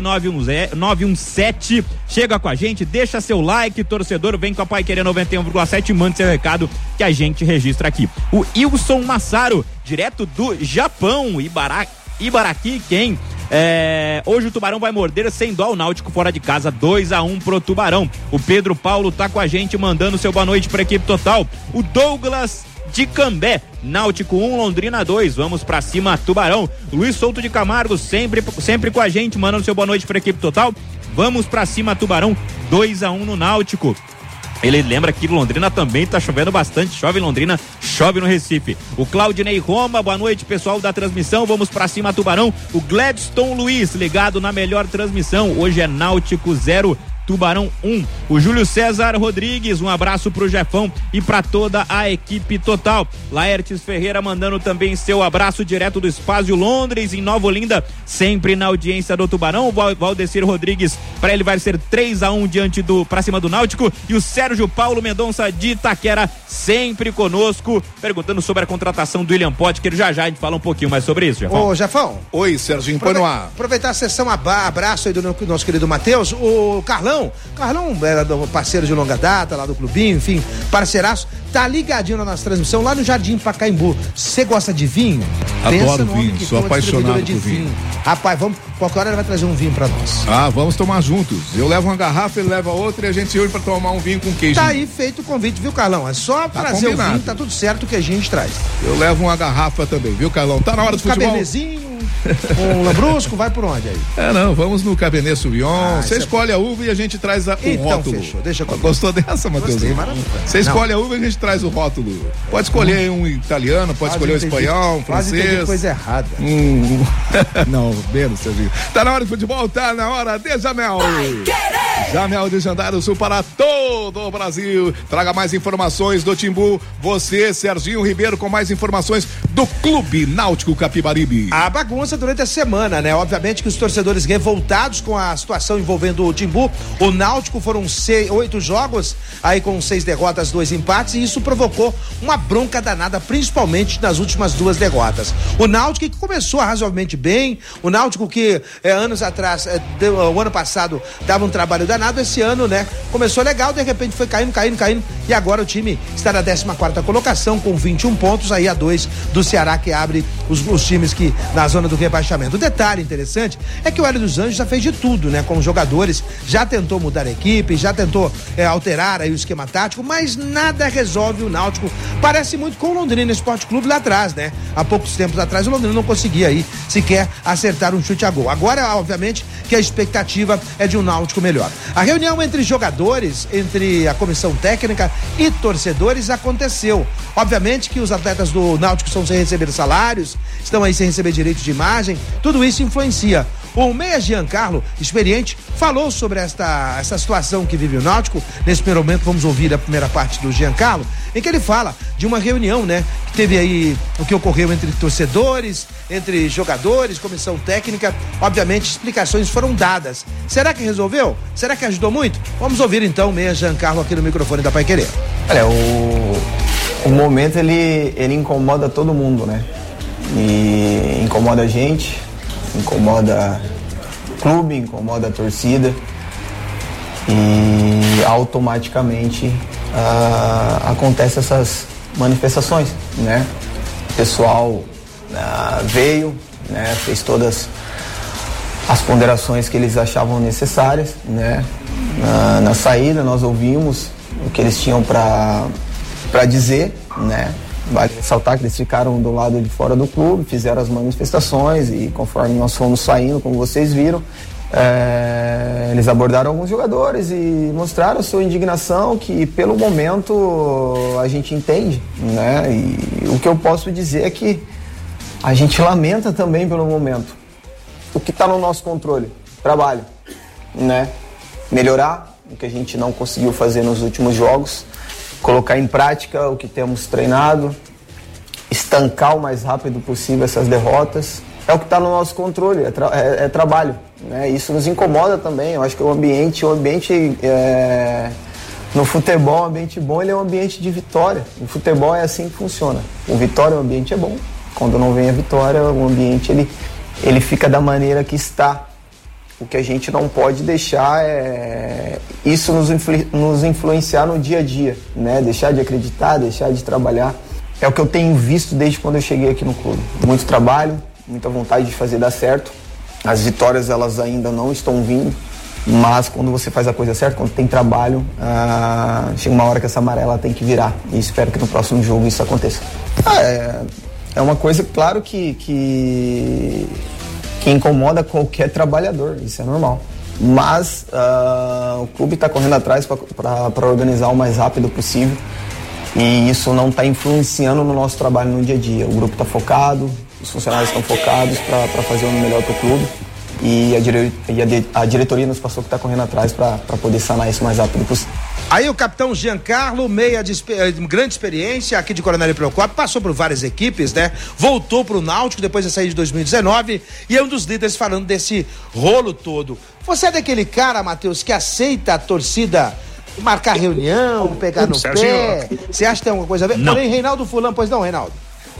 917. Chega com a gente, deixa seu like, torcedor, vem com a Paiquerê 91,7 e manda seu recado que a gente registra aqui. O Wilson Massaro, direto do Japão, Ibaraki, quem? Hoje o Tubarão vai morder sem dó o Náutico fora de casa, 2-1 pro Tubarão. O Pedro Paulo tá com a gente, mandando seu boa noite pra equipe total. O Douglas de Cambé, Náutico 1, Londrina 2, vamos pra cima, Tubarão. Luiz Souto de Camargo, sempre com a gente, mandando seu boa noite pra equipe total. Vamos pra cima, Tubarão, 2-1 no Náutico. Ele lembra que Londrina também tá chovendo bastante, chove em Londrina, chove no Recife. O Claudinei Roma, boa noite, pessoal da transmissão, vamos pra cima, Tubarão. O Gladstone Luiz, ligado na melhor transmissão, hoje é Náutico 0, Tubarão 1. O Júlio César Rodrigues, um abraço pro Jefão e pra toda a equipe total. Laertes Ferreira mandando também seu abraço direto do Espásio Londres, em Nova Olinda, sempre na audiência do Tubarão. O Valdecir Rodrigues, pra ele vai ser 3-1 pra cima do Náutico. E o Sérgio Paulo Mendonça de Itaquera, sempre conosco, perguntando sobre a contratação do William Potker. Já a gente fala um pouquinho mais sobre isso, Jefão. Ô, Jefão. Oi, Serginho, põe no ar. Aproveitar a sessão abraço aí do nosso querido Matheus, o Carlão era parceiro de longa data lá do clubinho, enfim, parceiraço, tá ligadinho na nossa transmissão lá no Jardim Pacaembu. Você gosta de vinho? Adoro vinho, sou apaixonado por vinho. Rapaz, qualquer hora ele vai trazer um vinho pra nós. Vamos tomar juntos. Eu levo uma garrafa, ele leva outra e a gente se une pra tomar um vinho com queijo. Tá aí feito o convite, viu, Carlão? É só trazer combinado. O vinho, tá tudo certo, que a gente traz. Eu levo uma garrafa também, viu, Carlão? Tá na hora do futebol. Cabernezinho, um lambrusco, vai por onde aí? Vamos no Cabernet Sauvignon. Você escolhe a uva e a gente traz o rótulo. Fechou, deixa comigo. Gostou dessa, Matheus? Você escolhe a uva e a gente traz o rótulo. Pode escolher um italiano, pode escolher um espanhol, um francês. Coisa errada. Não, menos, Serginho. Tá na hora de futebol, tá na hora de Jamel. Jamel de Jandaia do Sul para todo o Brasil. Traga mais informações do Timbu. Você, Serginho Ribeiro, com mais informações do Clube Náutico Capibaribe. A bagunça durante a semana, né? Obviamente que os torcedores revoltados com a situação envolvendo o Timbu, o Náutico foram 8 jogos, aí com 6 derrotas, 2 empates, e isso provocou uma bronca danada, principalmente nas últimas 2 derrotas. O Náutico que começou razoavelmente bem, o Náutico que anos atrás, o ano passado dava um trabalho danado, esse ano, né? Começou legal, de repente foi caindo, e agora o time está na 14ª colocação com 21 pontos, aí a 2 do Ceará, que abre os times que na zona do rebaixamento. O detalhe interessante é que o Hélio dos Anjos já fez de tudo, né? Com os jogadores, já tentou mudar a equipe, já tentou alterar aí o esquema tático, mas nada resolve o Náutico. Parece muito com o Londrina Esporte Clube lá atrás, né? Há poucos tempos atrás o Londrina não conseguia aí sequer acertar um chute a gol. Agora, obviamente, que a expectativa é de um Náutico melhor. A reunião entre jogadores, entre a comissão técnica e torcedores aconteceu. Obviamente que os atletas do Náutico estão sem receber salários, estão aí sem receber direito de imagem, tudo isso influencia. O meia Giancarlo, experiente, falou sobre essa situação que vive o Náutico. Nesse primeiro momento vamos ouvir a primeira parte do Giancarlo, em que ele fala de uma reunião, né, que teve aí o que ocorreu entre torcedores, entre jogadores, comissão técnica. Obviamente explicações foram dadas. Será que resolveu? Será que ajudou muito? Vamos ouvir então o meia Giancarlo aqui no microfone da Paiquerê. Olha, o momento ele incomoda todo mundo, né? E incomoda a gente, incomoda o clube, incomoda a torcida e automaticamente acontece essas manifestações, né? O pessoal veio, né? Fez todas as ponderações que eles achavam necessárias, né? Na saída nós ouvimos o que eles tinham para dizer, né? Vale ressaltar que eles ficaram do lado de fora do clube, fizeram as manifestações e conforme nós fomos saindo, como vocês viram, Eles abordaram alguns jogadores e mostraram sua indignação, que pelo momento a gente entende, né? E o que eu posso dizer é que a gente lamenta também pelo momento. O que está no nosso controle? Trabalho, né? Melhorar o que a gente não conseguiu fazer nos últimos jogos, colocar em prática o que temos treinado, estancar o mais rápido possível essas derrotas. É o que está no nosso controle, é trabalho, né? Isso nos incomoda também. Eu acho que o ambiente no futebol, um ambiente bom, ele é um ambiente de vitória. O futebol é assim que funciona. O vitória, o ambiente é bom. Quando não vem a vitória, o ambiente ele fica da maneira que está. O que a gente não pode deixar é isso nos influenciar no dia a dia, né? Deixar de acreditar, deixar de trabalhar. É o que eu tenho visto desde quando eu cheguei aqui no clube. Muito trabalho, muita vontade de fazer dar certo. As vitórias, elas ainda não estão vindo, mas quando você faz a coisa certa, quando tem trabalho, chega uma hora que essa amarela tem que virar. E espero que no próximo jogo isso aconteça. É uma coisa, claro, que incomoda qualquer trabalhador, isso é normal. Mas o clube está correndo atrás para organizar o mais rápido possível. E isso não está influenciando no nosso trabalho no dia a dia. O grupo está focado, os funcionários estão focados para fazer o melhor para o clube. E a diretoria nos passou que está correndo atrás para poder sanar isso o mais rápido possível. Aí o capitão Giancarlo, meia de grande experiência aqui de Coronel Procópio, passou por várias equipes, né? Voltou pro Náutico depois de sair de 2019 e é um dos líderes falando desse rolo todo. Você é daquele cara, Matheus, que aceita a torcida marcar reunião, pegar no pé? Você acha que tem alguma coisa a ver? Não. Porém, Reinaldo Fulano, pois não, Reinaldo?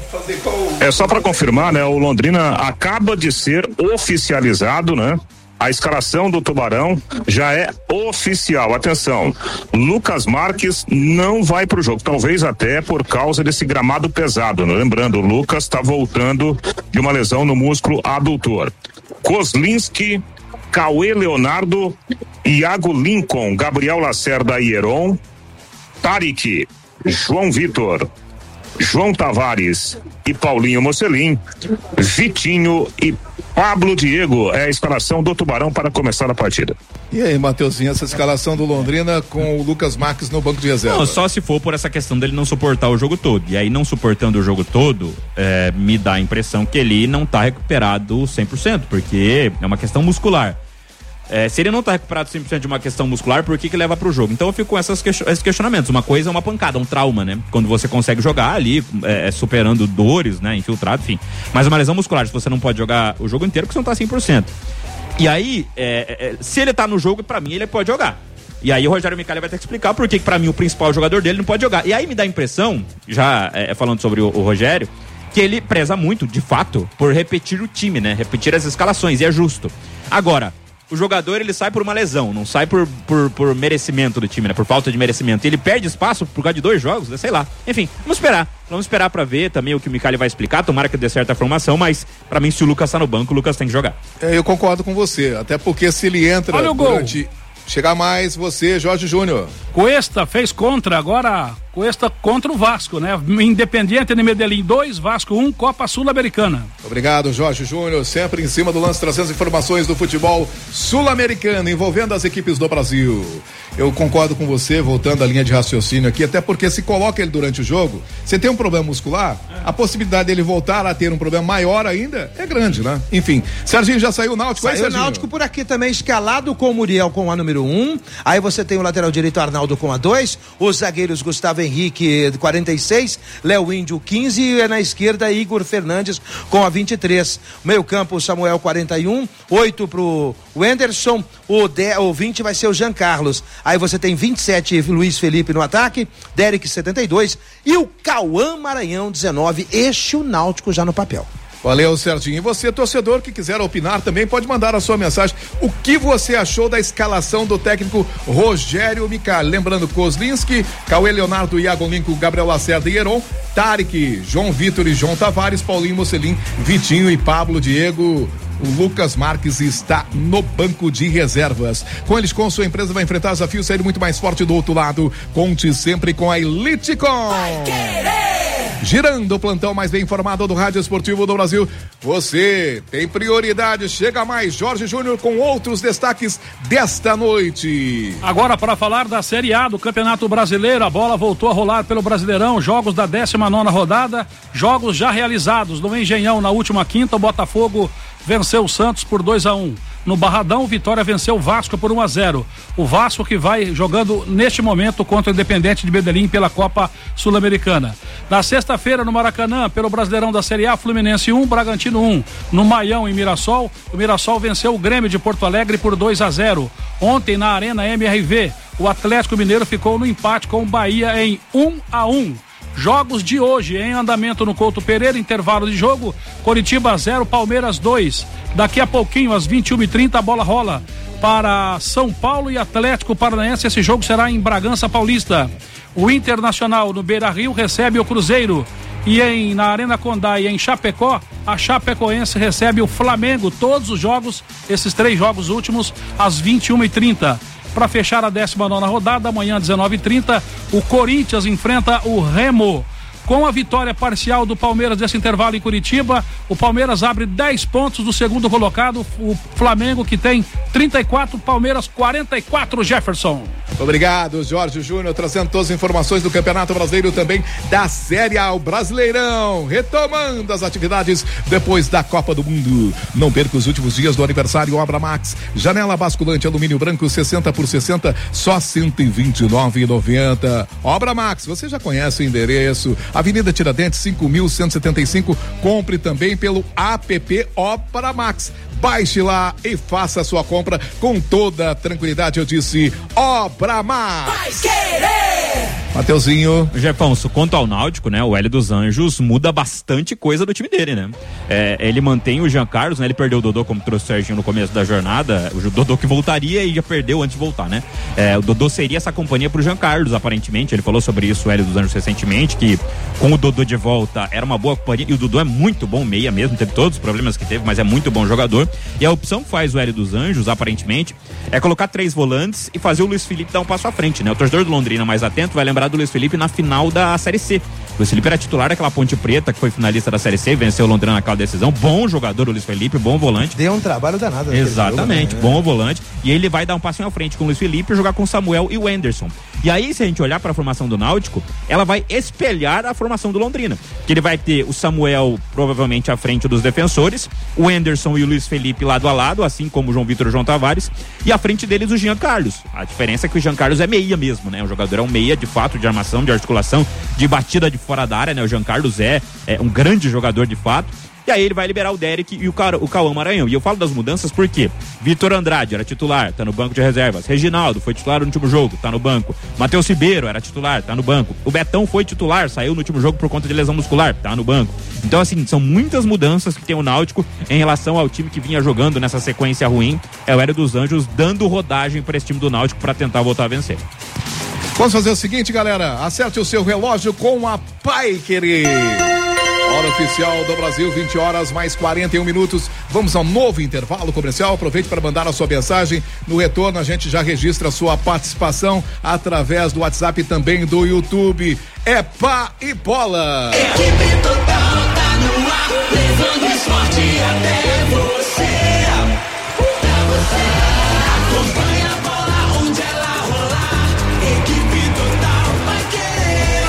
É só para confirmar, né? O Londrina acaba de ser oficializado, né? A escalação do Tubarão já é oficial. Atenção, Lucas Marques não vai pro jogo, talvez até por causa desse gramado pesado, né? Lembrando, o Lucas tá voltando de uma lesão no músculo adutor. Kozlinski, Cauê Leonardo, Iago Lincoln, Gabriel Lacerda e Heron, Tarik, João Vitor, João Tavares e Paulinho Mocelin, Vitinho e Pablo Diego. É a escalação do Tubarão para começar a partida. E aí, Mateuzinho, essa escalação do Londrina com o Lucas Marques no banco de reserva? Não, só se for por essa questão dele não suportar o jogo todo. E aí, não suportando o jogo todo, me dá a impressão que ele não tá recuperado 100%, porque é uma questão muscular. Se ele não tá recuperado 100% de uma questão muscular, por que leva pro jogo? Então eu fico com esses questionamentos. Uma coisa é uma pancada, um trauma, né? Quando você consegue jogar ali, superando dores, né? Infiltrado, enfim. Mas uma lesão muscular, se você não pode jogar o jogo inteiro, porque você não tá 100%. E aí, se ele tá no jogo, pra mim, ele pode jogar. E aí o Rogério Micali vai ter que explicar por que pra mim o principal jogador dele não pode jogar. E aí me dá a impressão, já falando sobre o Rogério, que ele preza muito, de fato, por repetir o time, né? Repetir as escalações, e é justo. Agora, o jogador, ele sai por uma lesão, não sai por merecimento do time, né? Por falta de merecimento. E ele perde espaço por causa de 2 jogos, né? Sei lá. Enfim, vamos esperar pra ver também o que o Micali vai explicar, tomara que dê certa formação, mas pra mim, se o Lucas tá no banco, o Lucas tem que jogar. Eu concordo com você, até porque se ele entra durante... Chegar mais você, Jorge Júnior. Cuesta fez contra, agora Cuesta contra o Vasco, né? Independiente de Medellín 2, Vasco 1, Copa Sul-Americana. Obrigado, Jorge Júnior, sempre em cima do lance, trazendo as informações do futebol sul-americano, envolvendo as equipes do Brasil. Eu concordo com você, voltando à linha de raciocínio aqui, até porque se coloca ele durante o jogo, você tem um problema muscular, a possibilidade dele voltar a ter um problema maior ainda é grande, né? Enfim, Serginho, já saiu o Náutico? Saiu o Náutico por aqui também, escalado com o Muriel com a número 1, aí você tem o lateral direito Arnaldo com a 2, os zagueiros Gustavo Henrique 46, Léo Índio 15 e na esquerda Igor Fernandes com a 23. Meio campo Samuel 41, 8 pro Wenderson, o 20 vai ser o Jean Carlos. Aí você tem 27 Luiz Felipe no ataque, Derek 72 e o Cauã Maranhão 19. Este o Náutico já no papel. Valeu, Serginho. E você, torcedor, que quiser opinar também, pode mandar a sua mensagem. O que você achou da escalação do técnico Rogério Micali? Lembrando, Kozlinski, Cauê Leonardo, Iago Lincoln, Gabriel Lacerda e Heron, Tarik, João Vitor e João Tavares, Paulinho Mocelin, Vitinho e Pablo Diego. O Lucas Marques está no banco de reservas. Com eles, com sua empresa, vai enfrentar desafios, sair muito mais forte do outro lado. Conte sempre com a Elitecom. girando o plantão mais bem informado do Rádio Esportivo do Brasil. Você tem prioridade, chega mais Jorge Júnior com outros destaques desta noite. Agora para falar da Série A do Campeonato Brasileiro, a bola voltou a rolar pelo Brasileirão, jogos da 19ª rodada, jogos já realizados. No Engenhão, na última quinta, o Botafogo venceu o Santos por 2-1. No Barradão, o Vitória venceu o Vasco por 1-0. O Vasco que vai jogando neste momento contra o Independente de Medellín pela Copa Sul-Americana. Na sexta-feira, no Maracanã, pelo Brasileirão da Série A, Fluminense 1, Bragantino 1. No Maião, em Mirassol, o Mirassol venceu o Grêmio de Porto Alegre por 2-0. Ontem, na Arena MRV, o Atlético Mineiro ficou no empate com o Bahia em 1-1. Jogos de hoje em andamento no Couto Pereira, intervalo de jogo, Coritiba 0, Palmeiras 2. Daqui a pouquinho, às 21h30, a bola rola para São Paulo e Atlético Paranaense. Esse jogo será em Bragança Paulista. O Internacional no Beira-Rio recebe o Cruzeiro. E na Arena Condá e em Chapecó, a Chapecoense recebe o Flamengo. Todos os jogos, esses 3 jogos últimos, às 21h30. Para fechar a 19ª rodada, amanhã 19h30, o Corinthians enfrenta o Remo. Com a vitória parcial do Palmeiras desse intervalo em Curitiba, o Palmeiras abre 10 pontos do segundo colocado, o Flamengo que tem 34, Palmeiras 44, Jefferson. Obrigado, Jorge Júnior, trazendo todas as informações do Campeonato Brasileiro, também da Série A, o Brasileirão, retomando as atividades depois da Copa do Mundo. Não perca os últimos dias do aniversário Obra Max. Janela basculante alumínio branco 60x60, só R$129,90. Obra Max, você já conhece o endereço, Avenida Tiradentes 5.175. Compre também pelo app Obra Max. Baixe lá e faça a sua compra com toda tranquilidade. Eu disse Obra Max. Vai querer! Mateuzinho. Jefferson, quanto ao Náutico, né? O Hélio dos Anjos muda bastante coisa do time dele, né? Ele mantém o Jean Carlos, né? Ele perdeu o Dodô, como trouxe o Serginho no começo da jornada. O Dodô que voltaria e já perdeu antes de voltar, né? O Dodô seria essa companhia pro Jean Carlos, aparentemente. Ele falou sobre isso, o Hélio dos Anjos, recentemente, que com o Dodô de volta era uma boa companhia. E o Dodô é muito bom meia mesmo, teve todos os problemas que teve, mas é muito bom jogador. E a opção que faz o Hélio dos Anjos, aparentemente, é colocar 3 volantes e fazer o Luiz Felipe dar um passo à frente, né? O torcedor do Londrina mais atento vai lembrar do Luiz Felipe na final da Série C. O Luiz Felipe era titular daquela Ponte Preta, que foi finalista da Série C, venceu o Londrina naquela decisão. Bom jogador o Luiz Felipe, bom volante. Deu um trabalho danado. Exatamente, jogo, né? Bom volante. E ele vai dar um passinho à frente com o Luiz Felipe e jogar com o Samuel e o Anderson. E aí, se a gente olhar para a formação do Náutico, ela vai espelhar a formação do Londrina. Que ele vai ter o Samuel provavelmente à frente dos defensores, o Anderson e o Luiz Felipe lado a lado, assim como o João Vitor e o João Tavares, e à frente deles o Jean Carlos. A diferença é que o Jean Carlos é meia mesmo, né? O jogador é um meia de fato, de armação, de articulação, de batida de fora da área, né? O Jean Carlos é um grande jogador de fato. E aí ele vai liberar o Derek e o Cauã Maranhão. E eu falo das mudanças porque Vitor Andrade era titular, tá no banco de reservas. Reginaldo foi titular no último jogo, tá no banco. Matheus Ribeiro era titular, tá no banco. O Betão foi titular, saiu no último jogo por conta de lesão muscular, tá no banco. Então assim, são muitas mudanças que tem o Náutico em relação ao time que vinha jogando nessa sequência ruim. É o Hélio dos Anjos dando rodagem para esse time do Náutico para tentar voltar a vencer. Vamos fazer o seguinte, galera, acerte o seu relógio com a Pai Querer. Hora oficial do Brasil, 20 horas mais 41 minutos. Vamos ao novo intervalo comercial. Aproveite para mandar a sua mensagem. No retorno, a gente já registra a sua participação através do WhatsApp e também do YouTube. É Pá e Bola. Equipe total tá no ar, levando o esporte até você. Pra você. Acompanha a bola onde ela rolar. Equipe total vai querer.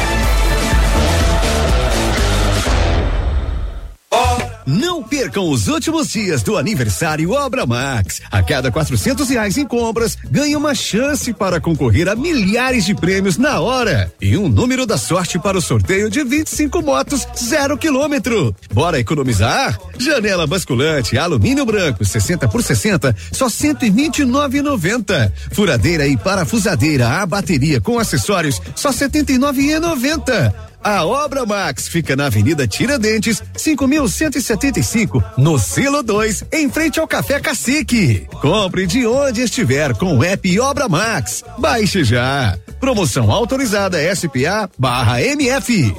Não percam os últimos dias do aniversário Obra Max. A cada R$400 em compras, ganhe uma chance para concorrer a milhares de prêmios na hora. E um número da sorte para o sorteio de 25 motos 0 km. Bora economizar? Janela basculante, alumínio branco, 60x60, só R$129,90. Furadeira e parafusadeira a bateria com acessórios, só R$79,90. A Obra Max fica na Avenida Tiradentes, 5.175, no Silo 2, em frente ao Café Cacique. Compre de onde estiver com o app Obra Max. Baixe já. Promoção autorizada SPA/MF.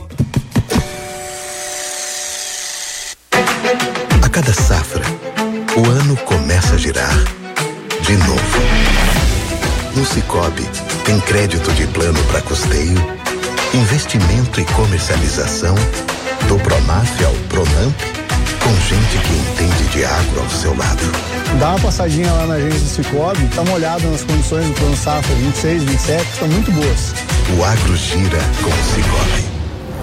A cada safra, o ano começa a girar de novo. No Sicoob, tem crédito de plano para custeio Investimento e comercialização, do Pronaf ao Pronamp, com gente que entende de agro ao seu lado. Dá uma passadinha lá na agência do Cicobi, dá uma olhada nas condições do Plano Safra 26, 27, estão muito boas. O agro gira com o Cicobi.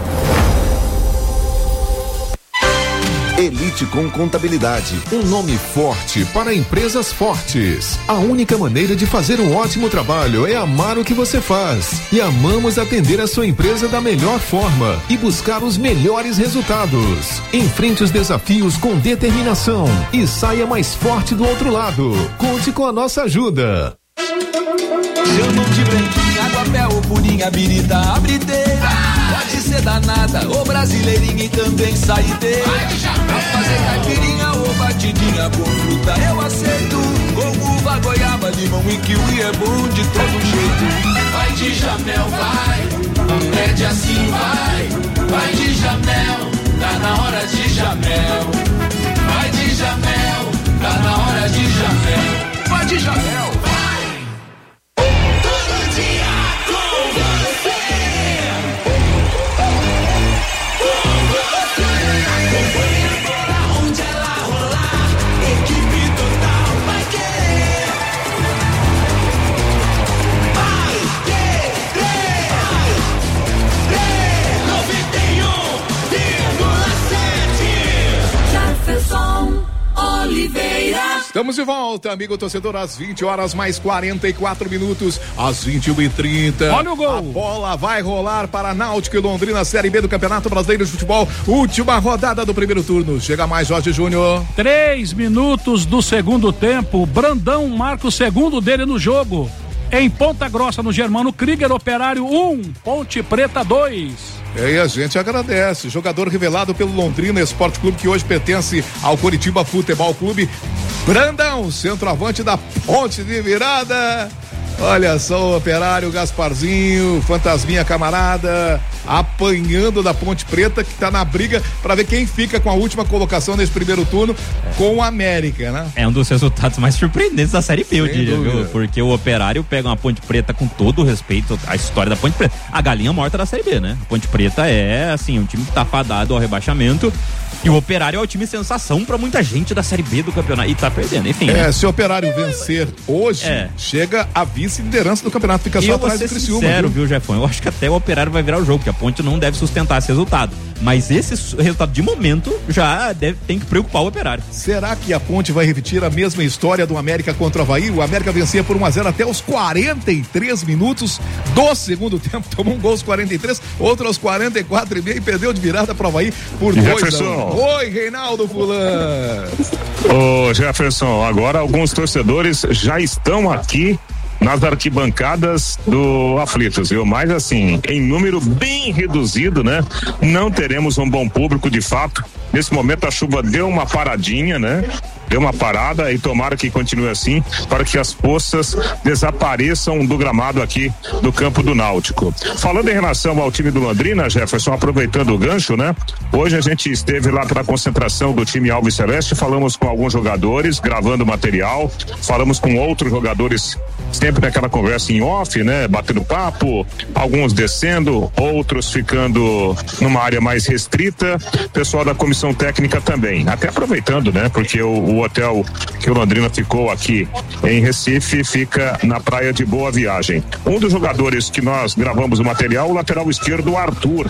Elite com Contabilidade, um nome forte para empresas fortes. A única maneira de fazer um ótimo trabalho é amar o que você faz. E amamos atender a sua empresa da melhor forma e buscar os melhores resultados. Enfrente os desafios com determinação e saia mais forte do outro lado. Conte com a nossa ajuda. Chamam de branquinha, água-pé ou purinha, birita, abrideira. Pode ser danada ou brasileirinha e também saideira. Pra fazer caipirinha ou batidinha com fruta eu aceito. Com uva, goiaba, limão e kiwi é bom de todo jeito. Vai de Jamel, vai, pede assim, vai de Jamel, tá na hora de Jamel. Vai de Jamel, tá na hora de Jamel. Vai de Jamel, vai. Todo dia com você. Com você. Acompanhe a bola onde ela rolar. Equipe total vai querer. Vai querer. 91,7. Jefferson Oliveira. Estamos de volta, amigo torcedor, às 20 horas mais 44 minutos, às 21h30. Olha o gol! A bola vai rolar para Náutico e Londrina, Série B do Campeonato Brasileiro de Futebol, última rodada do primeiro turno. Chega mais, Jorge Júnior. 3 minutos do segundo tempo, Brandão marca o segundo dele no jogo. Em Ponta Grossa, no Germano Krieger, Operário 1, Ponte Preta 2. E a gente agradece. Jogador revelado pelo Londrina Esporte Clube, que hoje pertence ao Coritiba Futebol Clube. Brandão, centroavante da Ponte de Virada. Olha só o Operário, Gasparzinho, Fantasminha camarada, apanhando da Ponte Preta, que tá na briga para ver quem fica com a última colocação nesse primeiro turno com o América, né? É um dos resultados mais surpreendentes da Série B, eu diria, viu? Porque o Operário pega uma Ponte Preta com todo o respeito à história da Ponte Preta. A galinha morta da Série B, né? A Ponte Preta é, assim, um time que tá fadado ao rebaixamento. E o Operário é o time sensação pra muita gente da Série B do campeonato. E tá perdendo, enfim. Se o Operário vencer hoje, chega a vice-liderança do campeonato, fica só atrás do Criciúma. Sincero, viu, Jefão? Eu acho que até o Operário vai virar o jogo, porque a Ponte não deve sustentar esse resultado. Mas esse resultado de momento já tem que preocupar o Operário. Será que a Ponte vai repetir a mesma história do América contra o Avaí? O América vencia por 1-0 até os 43 minutos do segundo tempo. Tomou um gol aos 43, outro aos 44,5 e perdeu de virada pro Avaí por 2-1. Oi, Reinaldo Fulano. Ô, Jefferson, agora alguns torcedores já estão aqui nas arquibancadas do Aflitos, viu? Mas assim, em número bem reduzido, né? Não teremos um bom público de fato. Nesse momento a chuva deu uma paradinha, né? Deu uma parada e tomara que continue assim para que as poças desapareçam do gramado aqui do campo do Náutico. Falando em relação ao time do Londrina, Jefferson, aproveitando o gancho, né? Hoje a gente esteve lá para a concentração do time Alves Celeste, falamos com alguns jogadores, gravando material, falamos com outros jogadores, sempre naquela conversa em off, né? Batendo papo, alguns descendo, outros ficando numa área mais restrita, pessoal da comissão técnica também. Até aproveitando, né? Porque o hotel que o Londrina ficou aqui em Recife fica na praia de Boa Viagem. Um dos jogadores que nós gravamos o material, o lateral esquerdo Arthur,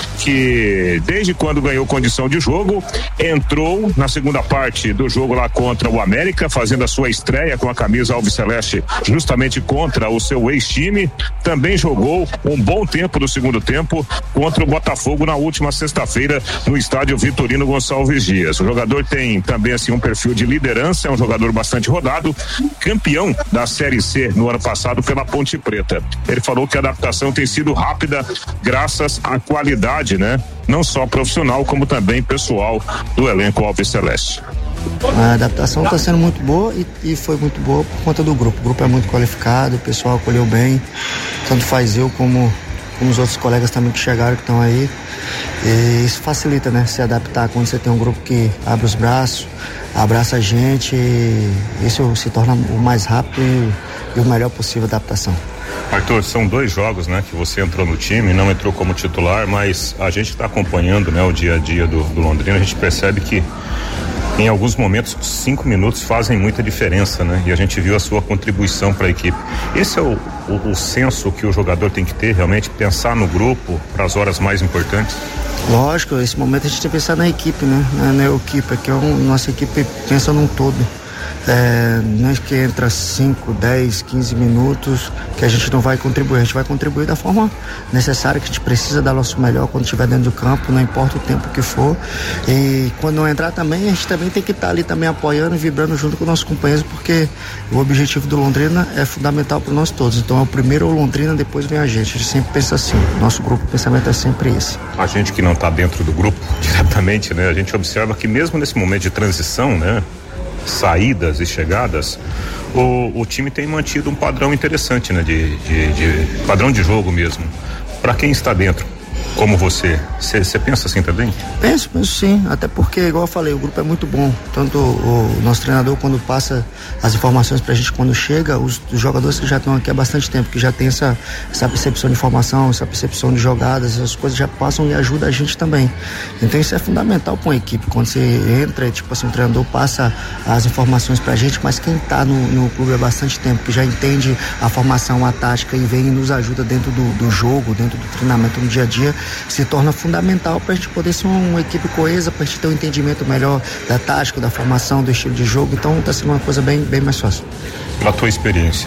que desde quando ganhou condição de jogo, entrou na segunda parte do jogo lá contra o América, fazendo a sua estreia com a camisa Alves Celeste, justamente contra o seu ex-time. Também jogou um bom tempo do segundo tempo contra o Botafogo na última sexta-feira no estádio Vitorino Gonçalves Dias. O jogador tem também assim um perfil de liderança, é um jogador bastante rodado, campeão da Série C no ano passado pela Ponte Preta. Ele falou que a adaptação tem sido rápida graças à qualidade, né? Não só profissional, como também pessoal do elenco Alves Celeste. A adaptação está sendo muito boa e foi muito boa por conta do grupo. O grupo é muito qualificado, o pessoal acolheu bem, tanto faz eu como os outros colegas também que chegaram, que estão aí. E isso facilita, né? Se adaptar quando você tem um grupo que abre os braços, abraça a gente, isso se torna o mais rápido e o melhor possível a adaptação. Arthur, são 2 jogos, né, que você entrou no time, não entrou como titular, mas a gente está acompanhando, né, o dia a dia do Londrina, a gente percebe que em alguns momentos 5 minutos fazem muita diferença, né? E a gente viu a sua contribuição para a equipe. Esse é o senso que o jogador tem que ter, realmente pensar no grupo para as horas mais importantes? Lógico, esse momento a gente tem que pensar na equipe, né? Na equipe, aqui nossa equipe pensa num todo. Não é que entra 5, 10, 15 minutos que a gente não vai contribuir, a gente vai contribuir da forma necessária, que a gente precisa dar nosso melhor quando estiver dentro do campo, não importa o tempo que for, e quando não entrar também, a gente também tem que estar ali também apoiando e vibrando junto com nossos companheiros, porque o objetivo do Londrina é fundamental para nós todos, então é o primeiro o Londrina, depois vem a gente sempre pensa assim, nosso grupo de pensamento é sempre esse. A gente que não está dentro do grupo diretamente, né, a gente observa que mesmo nesse momento de transição, né, saídas e chegadas, o time tem mantido um padrão interessante, né? De padrão de jogo mesmo. Para quem está dentro, como você pensa assim também? Penso sim, até porque, igual eu falei, o grupo é muito bom, tanto o nosso treinador quando passa as informações pra gente quando chega, os jogadores que já estão aqui há bastante tempo, que já tem essa percepção de informação, essa percepção de jogadas, as coisas já passam e ajudam a gente também, então isso é fundamental para uma equipe, quando você entra, tipo assim, o treinador passa as informações pra gente, mas quem tá no clube há bastante tempo, que já entende a formação, a tática e vem e nos ajuda dentro do jogo, dentro do treinamento no dia a dia, se torna fundamental para a gente poder ser uma equipe coesa, para a gente ter um entendimento melhor da tática, da formação, do estilo de jogo, então está sendo uma coisa bem mais fácil. Pela tua experiência,